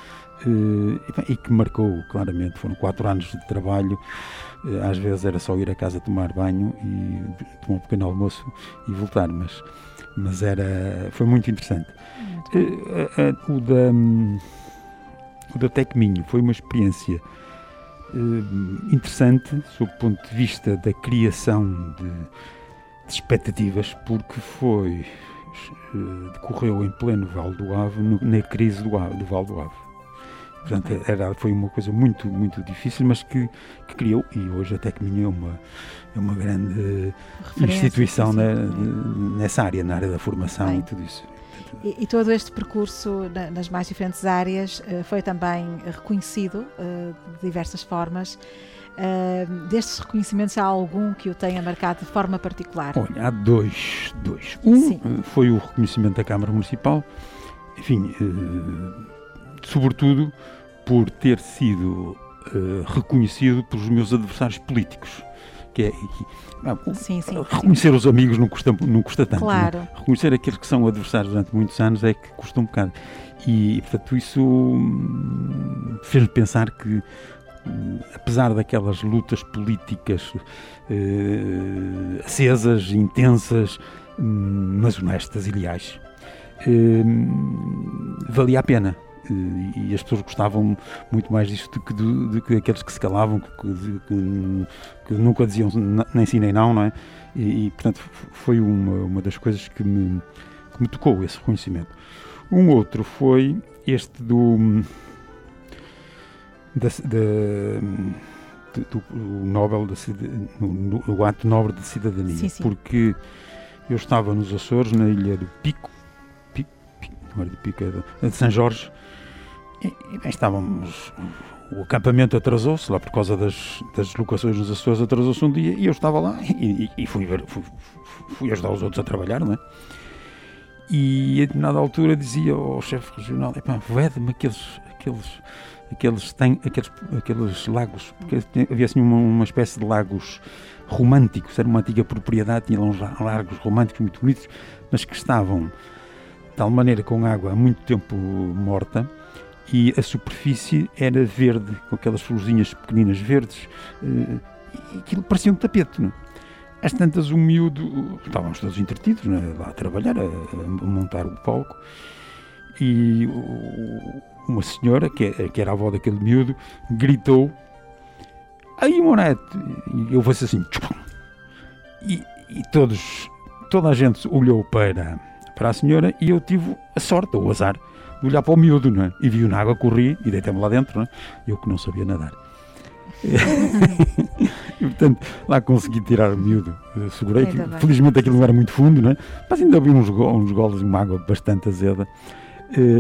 e que marcou, claramente. Foram quatro anos de trabalho. Às vezes era só ir a casa tomar banho e tomar um pequeno almoço e voltar, mas... mas era, foi muito interessante. Muito uh, uh, uh, o, da, um, o da Tecminho foi uma experiência uh, interessante, sob o ponto de vista da criação de, de expectativas, porque foi, uh, decorreu em pleno Val do Ave, no, na crise do, do Val do Ave. Portanto, era, foi uma coisa muito, muito difícil, mas que, que criou, e hoje a Tecminho é uma, é uma grande instituição na, nessa área, na área da formação. Bem, e tudo isso. E, e todo este percurso na, nas mais diferentes áreas uh, foi também reconhecido uh, de diversas formas. Uh, destes reconhecimentos, há algum que o tenha marcado de forma particular? Olha, há dois. dois. Um Sim. foi o reconhecimento da Câmara Municipal, enfim, uh, sobretudo por ter sido uh, reconhecido pelos meus adversários políticos. Que é, que, sim, sim, reconhecer sim. os amigos não custa, não custa tanto. Claro. Né? Reconhecer aqueles que são adversários durante muitos anos é que custa um bocado. E, portanto, isso hum, fez-me pensar que, hum, apesar daquelas lutas políticas uh, acesas, intensas, hum, mas honestas e leais, hum, valia a pena. E as pessoas gostavam muito mais disto do que, do, do que aqueles que se calavam, que, que, que nunca diziam nem sim nem não, não é? E, e portanto, foi uma, uma das coisas que me, que me tocou, esse reconhecimento. Um outro foi este do, da, da, do, do Nobel, da, no, no ato nobre de cidadania, sim, sim. Porque eu estava nos Açores, na ilha do Pico, Pico, Pico não era do Pico, era de São Jorge. E, e bem, estávamos o acampamento atrasou-se, lá por causa das, das deslocações nos Açores, atrasou-se um dia e eu estava lá e, e fui, ver, fui, fui ajudar os outros a trabalhar, não é? E a determinada altura dizia ao chefe regional: epá, vede-me aqueles, aqueles, aqueles, tem, aqueles, aqueles lagos, porque havia assim uma, uma espécie de lagos românticos, era uma antiga propriedade, tinha lá uns lagos românticos muito bonitos, mas que estavam de tal maneira com água há muito tempo morta, e a superfície era verde, com aquelas florzinhas pequeninas verdes, e aquilo parecia um tapete, não é? Às tantas, o miúdo, estávamos todos entretidos, né, lá a trabalhar, a, a montar o palco, e o, uma senhora, que, que era a avó daquele miúdo, gritou: aí, meu neto! E eu fosse assim, e, e todos, toda a gente olhou para, para a senhora, e eu tive a sorte, ou o azar, de olhar para o miúdo, não é? E vi-o na água, corri e deitei-me lá dentro, não é? Eu que não sabia nadar. E, portanto, lá consegui tirar o miúdo, segurei, que, felizmente aquilo não era muito fundo, não é? Mas ainda havia uns, go uns golos, uma água bastante azeda, e,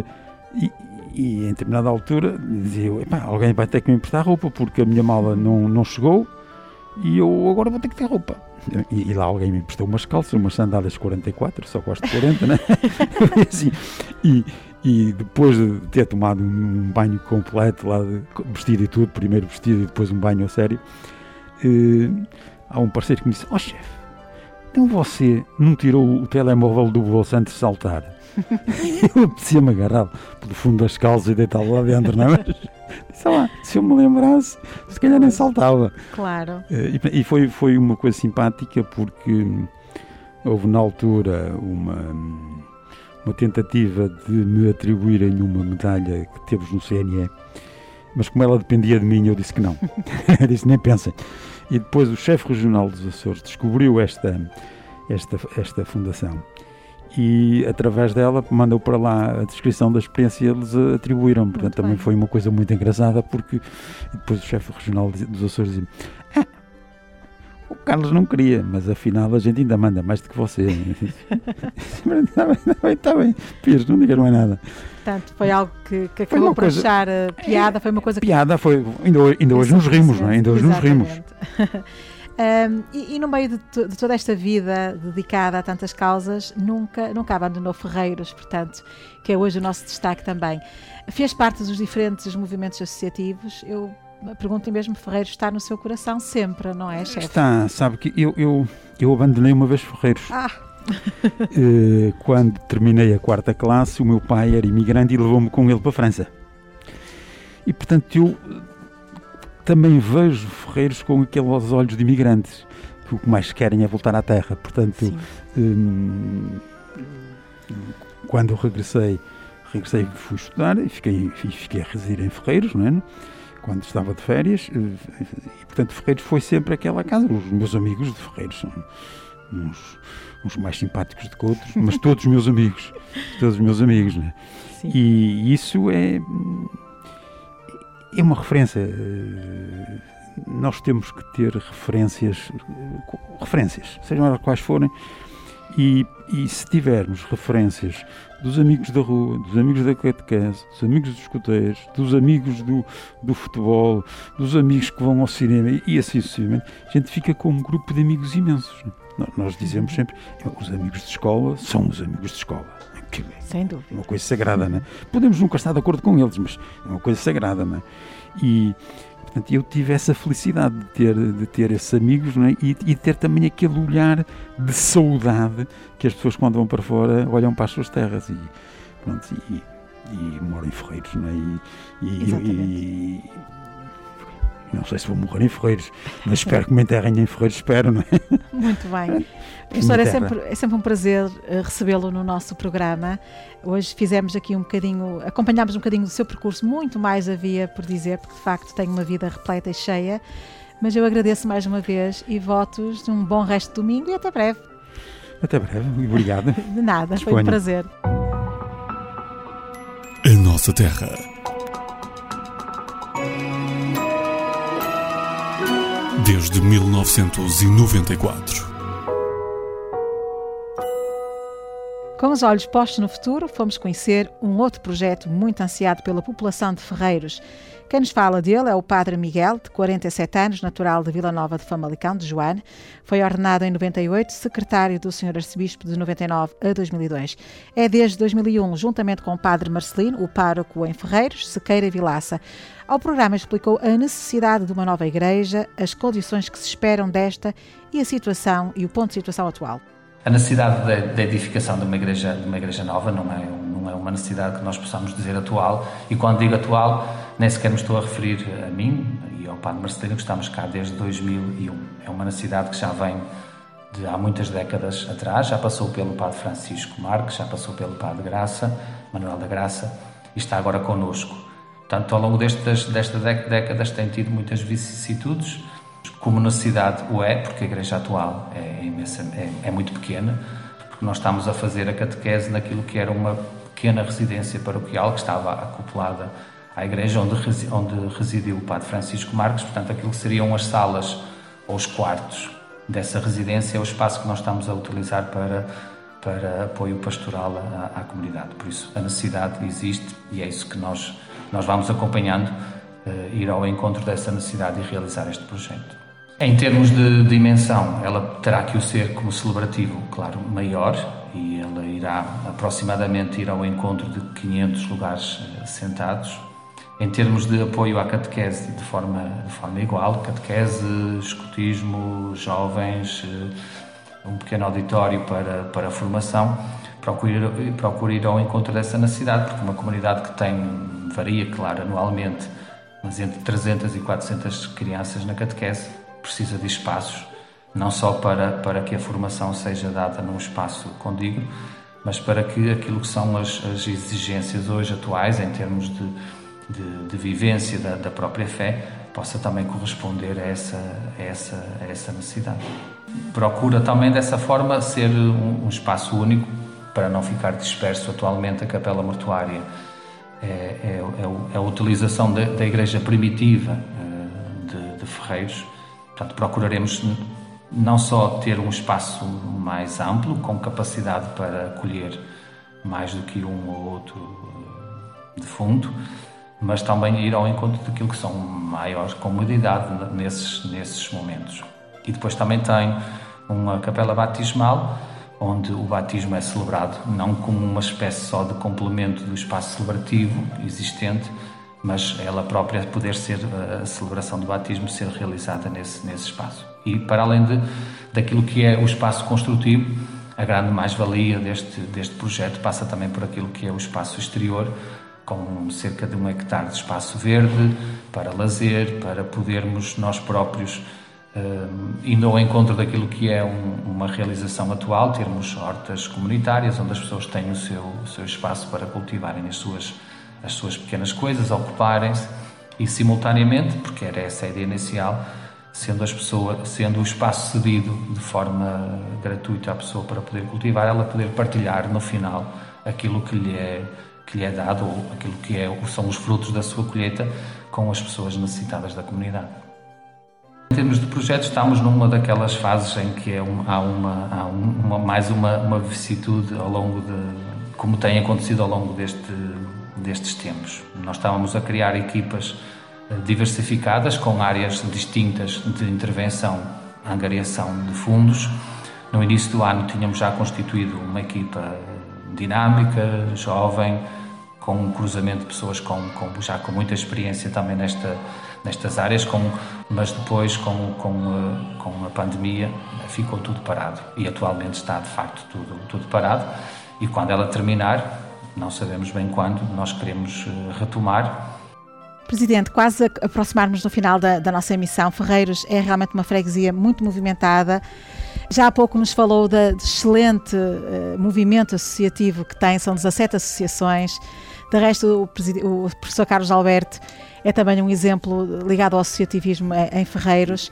e em determinada altura dizia eu: epá, alguém vai ter que me emprestar roupa, porque a minha mala não, não chegou e eu agora vou ter que ter roupa. E, e lá alguém me emprestou umas calças, umas sandálias quarenta e quatro, só gosto de quarenta, né? assim, e, e depois de ter tomado um banho completo, lá de, vestido e tudo, primeiro vestido e depois um banho a sério, eh, há um parceiro que me disse: ó, chefe, então você não tirou o telemóvel do bolso antes de saltar? Eu apetecia-me agarrá-lo pelo fundo das calças e deitá-lo lá dentro, não é? Mas, disse lá, se eu me lembrasse, se calhar nem saltava. Claro. E, e foi, foi uma coisa simpática, porque houve na altura uma, uma tentativa de me atribuírem uma medalha que temos no C N E, mas como ela dependia de mim, eu disse que não. Eu disse: nem pensem. E depois o chefe regional dos Açores descobriu esta, esta, esta fundação. E através dela mandou para lá a descrição da experiência e eles atribuíram. Portanto, muito também bem. Foi uma coisa muito engraçada, porque depois o chefe regional dos Açores dizia: ah, o Carlos não queria, mas afinal a gente ainda manda mais do que você. Está bem, está bem, está bem. Pires, não digas mais nada. Portanto, foi algo que, que acabou por coisa, achar uh, piada, foi uma coisa que... Piada, foi, ainda, ainda hoje nos rimos, não é? Ainda hoje nos rimos. Um, e, e no meio de, de toda esta vida dedicada a tantas causas, nunca, nunca abandonou Ferreiros, portanto, que é hoje o nosso destaque também. Fez parte dos diferentes movimentos associativos. Eu pergunto mesmo: Ferreiros está no seu coração sempre, não é, chefe? Está, sabe que eu, eu, eu abandonei uma vez Ferreiros. Ah. uh, quando terminei a quarta classe, o meu pai era imigrante e levou-me com ele para a França. E, portanto, eu também vejo Ferreiros com aqueles olhos de imigrantes, que o que mais querem é voltar à terra. Portanto, hum, quando eu regressei, regressei e fui estudar e fiquei, fiquei a residir em Ferreiros, não é? Quando estava de férias, e, portanto, Ferreiros foi sempre aquela casa. Os meus amigos de Ferreiros são uns, uns mais simpáticos do que outros, mas todos os meus amigos, todos os meus amigos, não é? E isso é... É uma referência. Nós temos que ter referências, referências, sejam elas quais forem, e, e se tivermos referências dos amigos da rua, dos amigos da catequese, dos amigos dos escuteiros, dos amigos do, do futebol, dos amigos que vão ao cinema, e assim sucessivamente, a gente fica com um grupo de amigos imensos. Nós dizemos sempre: os amigos de escola são os amigos de escola. Sem dúvida. É uma coisa sagrada, não é? Podemos nunca estar de acordo com eles, mas é uma coisa sagrada, não é? E, portanto, eu tive essa felicidade de ter, de ter esses amigos, não é? E, e ter também aquele olhar de saudade que as pessoas, quando vão para fora, olham para as suas terras e, pronto, e, e moram em Ferreiros, não é? E, e, e, não sei se vou morrer em Ferreiros, mas espero que me enterrem em Ferreiros, espero, não é? Muito bem. Professor, é sempre, é sempre um prazer recebê-lo no nosso programa. Hoje fizemos aqui um bocadinho, acompanhámos um bocadinho do seu percurso, muito mais havia por dizer, porque de facto tem uma vida repleta e cheia, mas eu agradeço mais uma vez e votos de um bom resto de domingo e até breve. Até breve, e obrigado. De nada, Disponha. Foi um prazer. A nossa terra. Desde mil novecentos e noventa e quatro. Com os olhos postos no futuro, fomos conhecer um outro projeto muito ansiado pela população de Ferreiros. Quem nos fala dele é o Padre Miguel, de quarenta e sete anos, natural de Vila Nova de Famalicão, de Joane. Foi ordenado em noventa e oito, secretário do senhor Arcebispo de noventa e nove a dois mil e dois. É desde dois mil e um, juntamente com o Padre Marcelino, o pároco em Ferreiros, Sequeira e Vilaça. Ao programa explicou a necessidade de uma nova igreja, as condições que se esperam desta e a situação e o ponto de situação atual. A necessidade da edificação de uma igreja, de uma igreja nova não é, não é uma necessidade que nós possamos dizer atual, e quando digo atual, nem sequer me estou a referir a mim e ao Padre Marcelino, que estamos cá desde dois mil e um. É uma necessidade que já vem de há muitas décadas atrás, já passou pelo Padre Francisco Marques, já passou pelo Padre Graça, Manuel da Graça, e está agora connosco. Portanto, ao longo destas, destas décadas tem tido muitas vicissitudes, como necessidade o é, porque a igreja atual é, imensa, é, é muito pequena, porque nós estamos a fazer a catequese naquilo que era uma pequena residência paroquial que estava acoplada à igreja onde, onde residiu o Padre Francisco Marques. Portanto, aquilo que seriam as salas ou os quartos dessa residência é o espaço que nós estamos a utilizar para, para apoio pastoral à, à comunidade. Por isso, a necessidade existe e é isso que nós, nós vamos acompanhando, uh, ir ao encontro dessa necessidade e realizar este projeto. Em termos de dimensão, ela terá que o ser como celebrativo, claro, maior, e ela irá aproximadamente ir ao encontro de quinhentos lugares sentados. Em termos de apoio à catequese, de forma, de forma igual, catequese, escotismo, jovens, um pequeno auditório para, para a formação, procura, procura ir ao encontro dessa necessidade, porque uma comunidade que tem, varia, claro, anualmente, mas entre trezentas e quatrocentas crianças na catequese, precisa de espaços, não só para, para que a formação seja dada num espaço condigno, mas para que aquilo que são as, as exigências hoje atuais, em termos de, de, de vivência da, da própria fé, possa também corresponder a essa, a essa, a essa necessidade. Procura também dessa forma ser um, um espaço único, para não ficar disperso. Atualmente a capela mortuária é, é, é a utilização da, da igreja primitiva de, de Ferreiros. Portanto, procuraremos não só ter um espaço mais amplo, com capacidade para acolher mais do que um ou outro defunto, mas também ir ao encontro daquilo que são maiores comodidade nesses, nesses momentos. E depois também tem uma capela batismal, onde o batismo é celebrado não como uma espécie só de complemento do espaço celebrativo existente, mas ela própria poder ser, a celebração do batismo ser realizada nesse, nesse espaço. E para além de, daquilo que é o espaço construtivo, a grande mais-valia deste, deste projeto passa também por aquilo que é o espaço exterior, com cerca de um hectare de espaço verde, para lazer, para podermos nós próprios, uh, indo ao encontro daquilo que é um, uma realização atual, termos hortas comunitárias, onde as pessoas têm o seu, o seu espaço para cultivarem as suas as suas pequenas coisas, ocuparem-se e simultaneamente, porque era essa a ideia inicial, sendo, as pessoas, sendo o espaço cedido de forma gratuita à pessoa para poder cultivar, ela poder partilhar no final aquilo que lhe é, que lhe é dado ou aquilo que é, são os frutos da sua colheita com as pessoas necessitadas da comunidade. Em termos de projetos, estamos numa daquelas fases em que é um, há, uma, há uma, mais uma, uma vicissitude ao longo de, como tem acontecido ao longo deste destes tempos. Nós estávamos a criar equipas diversificadas com áreas distintas de intervenção, angariação de fundos. No início do ano tínhamos já constituído uma equipa dinâmica, jovem, com um cruzamento de pessoas com, com, já com muita experiência também nesta, nestas áreas, com, mas depois com, com, com a pandemia ficou tudo parado e atualmente está de facto tudo, tudo parado, e quando ela terminar, não sabemos bem quando, nós queremos retomar. Presidente, quase a aproximarmos do final da, da nossa emissão, Ferreiros é realmente uma freguesia muito movimentada. Já há pouco nos falou da de excelente uh, movimento associativo que tem, são dezassete associações. De resto, o, o professor Carlos Alberto é também um exemplo ligado ao associativismo em, em Ferreiros.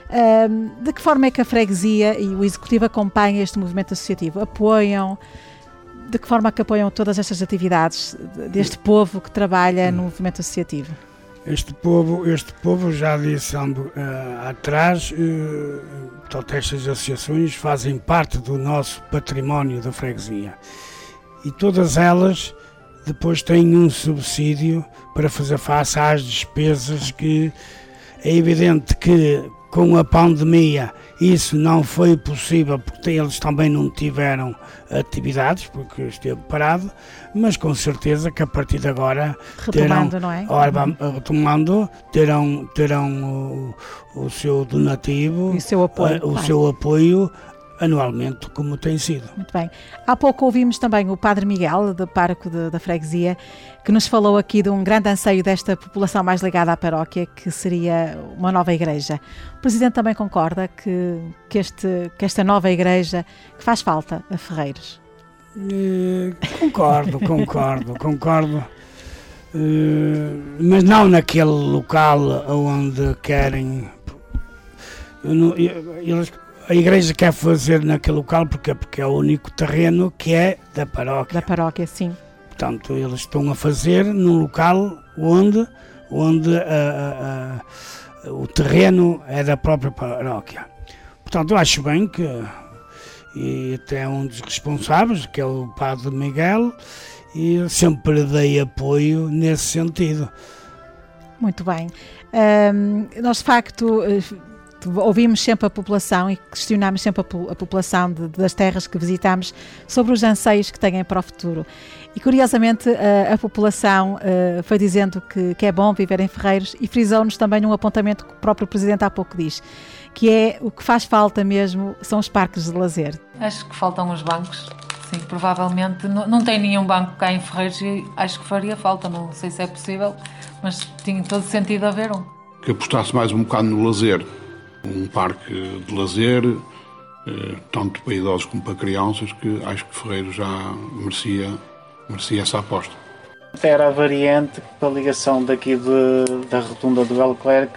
Uh, de que forma é que a freguesia e o executivo acompanham este movimento associativo? Apoiam? De que forma é que apoiam todas estas atividades deste povo que trabalha no movimento associativo? este povo, este povo já disse ando, uh, atrás, uh, portanto, estas associações fazem parte do nosso património da freguesia e todas elas depois têm um subsídio para fazer face às despesas que é evidente que com a pandemia isso não foi possível porque eles também não tiveram atividades porque esteve parado, mas com certeza que a partir de agora retomando, terão, não é? Ora, retomando, terão, terão o, o seu donativo e o seu apoio, o claro. seu apoio anualmente, como tem sido. Muito bem. Há pouco ouvimos também o Padre Miguel, do pároco de, da freguesia, que nos falou aqui de um grande anseio desta população mais ligada à paróquia, que seria uma nova igreja. O Presidente também concorda que, que, este, que esta nova igreja que faz falta a Ferreiros? Uh, concordo, concordo, concordo. Uh, mas não naquele local onde querem... Eu não, eu, eles... A igreja quer fazer naquele local porque, porque é o único terreno que é da paróquia. Da paróquia, sim. Portanto, eles estão a fazer num local onde, onde a, a, a, o terreno é da própria paróquia. Portanto, eu acho bem que, e até um dos responsáveis, que é o Padre Miguel, e eu sempre dei apoio nesse sentido. Muito bem. Um, nós, de facto... ouvimos sempre a população e questionamos sempre a, a população de, das terras que visitamos sobre os anseios que têm para o futuro. E curiosamente a, a população uh, foi dizendo que, que é bom viver em Ferreiros e frisou-nos também um apontamento que o próprio Presidente há pouco diz, que é o que faz falta mesmo são os parques de lazer. Acho que faltam os bancos. Sim, provavelmente não, não tem nenhum banco cá em Ferreiros e acho que faria falta, não sei se é possível, mas tinha todo sentido haver um. Que apostasse mais um bocado no lazer. Um parque de lazer, eh, tanto para idosos como para crianças, que acho que Ferreiros já merecia, merecia essa aposta. Era a variante para a ligação daqui de, da rotunda do Leclerc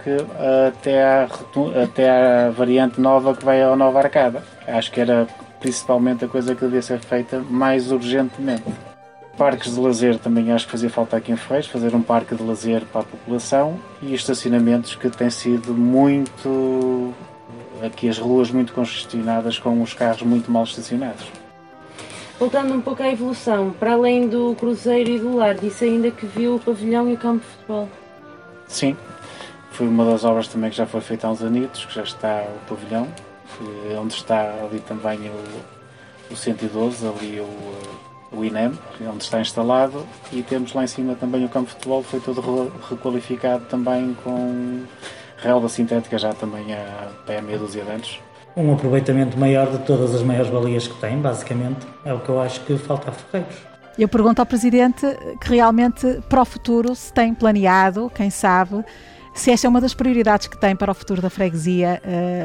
até à, até à variante nova que vai ao Nova Arcada. Acho que era principalmente a coisa que devia ser feita mais urgentemente. Parques de lazer também acho que fazia falta aqui em Ferreiros, fazer um parque de lazer para a população e estacionamentos que têm sido muito, aqui as ruas muito congestionadas com os carros muito mal estacionados. Voltando um pouco à evolução, para além do cruzeiro e do lar, disse ainda que viu o pavilhão e o campo de futebol. Sim, foi uma das obras também que já foi feita há uns anitos, que já está o pavilhão, onde está ali também o, o cento e doze, ali o... o I N E M, onde está instalado, e temos lá em cima também o campo de futebol, foi todo requalificado também com relva sintética já também há, há meia dúzia de anos. Um aproveitamento maior de todas as maiores-valias que tem, basicamente, é o que eu acho que falta a Ferreiros. Eu pergunto ao Presidente que realmente para o futuro se tem planeado, quem sabe, se esta é uma das prioridades que tem para o futuro da freguesia,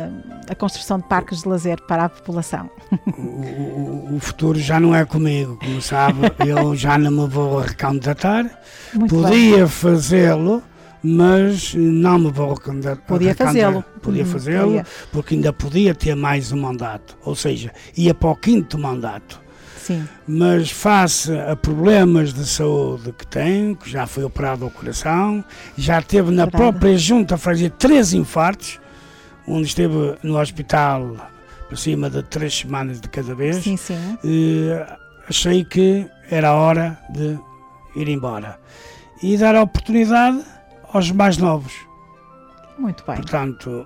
a construção de parques de lazer para a população. O, o, o futuro já não é comigo, como sabe, eu já não me vou recandidatar. Muito Podia fazê-lo, mas não me vou recandidatar. Podia fazê-lo. Podia fazê-lo, hum, porque ainda podia ter mais um mandato, ou seja, ia para o quinto mandato. Sim. Mas face a problemas de saúde que tem, que já foi operado ao coração, já teve na Verdade. própria junta a fazer três infartos, onde esteve no hospital por cima de três semanas de cada vez. Sim, sim. E achei que era a hora de ir embora e dar a oportunidade aos mais novos. Muito bem. Portanto,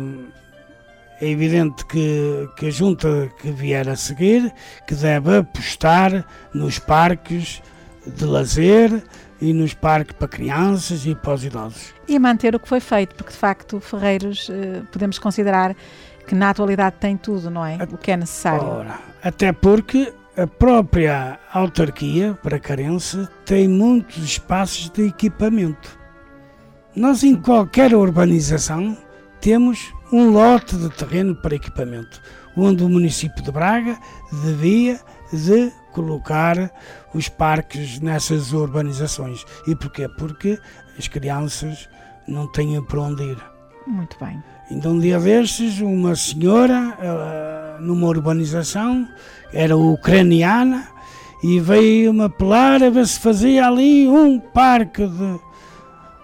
é evidente que, que a junta que vier a seguir, que deve apostar nos parques de lazer e nos parques para crianças e para os idosos. E manter o que foi feito, porque de facto Ferreiros podemos considerar que na atualidade tem tudo, não é? O que é necessário. Ora, até porque a própria autarquia para Carense tem muitos espaços de equipamento. Nós em qualquer urbanização temos um lote de terreno para equipamento, onde o município de Braga devia de colocar os parques nessas urbanizações. E porquê? Porque as crianças não têm para onde ir. Muito bem. Então um dia destes, uma senhora, uh, numa urbanização, era ucraniana, e veio-me apelar a ver se fazia ali um parque de,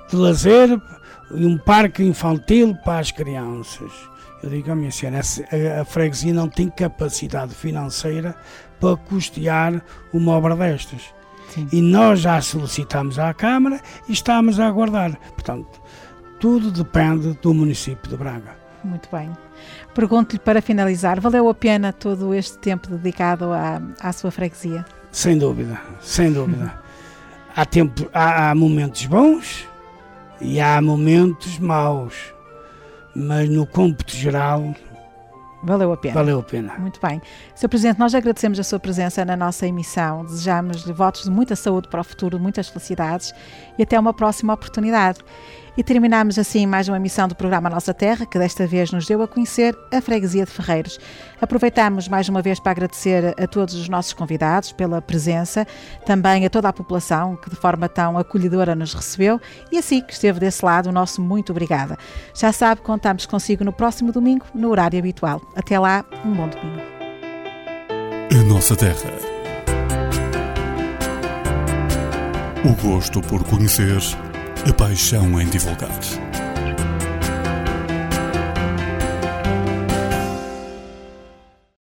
de lazer e um parque infantil para as crianças. Eu digo a minha senhora, a, a freguesia não tem capacidade financeira para custear uma obra destas. Sim. E nós já solicitamos à Câmara e estamos a aguardar. Portanto, tudo depende do município de Braga. Muito bem. Pergunto-lhe para finalizar, valeu a pena todo este tempo dedicado à, à sua freguesia? Sem dúvida, sem dúvida. há, tempo, há, há momentos bons e há momentos maus, mas no cômputo geral valeu a pena. Valeu a pena. Muito bem. senhor Presidente, nós agradecemos a sua presença na nossa emissão, desejamos-lhe votos de muita saúde para o futuro, muitas felicidades e até uma próxima oportunidade. E terminamos assim mais uma emissão do programa Nossa Terra, que desta vez nos deu a conhecer a freguesia de Ferreiros. Aproveitamos mais uma vez para agradecer a todos os nossos convidados pela presença, também a toda a população que de forma tão acolhedora nos recebeu e assim que esteve desse lado, o nosso muito obrigada. Já sabe, contamos consigo no próximo domingo, no horário habitual. Até lá, um bom domingo. A Nossa Terra. O gosto por conhecer, a paixão em divulgar.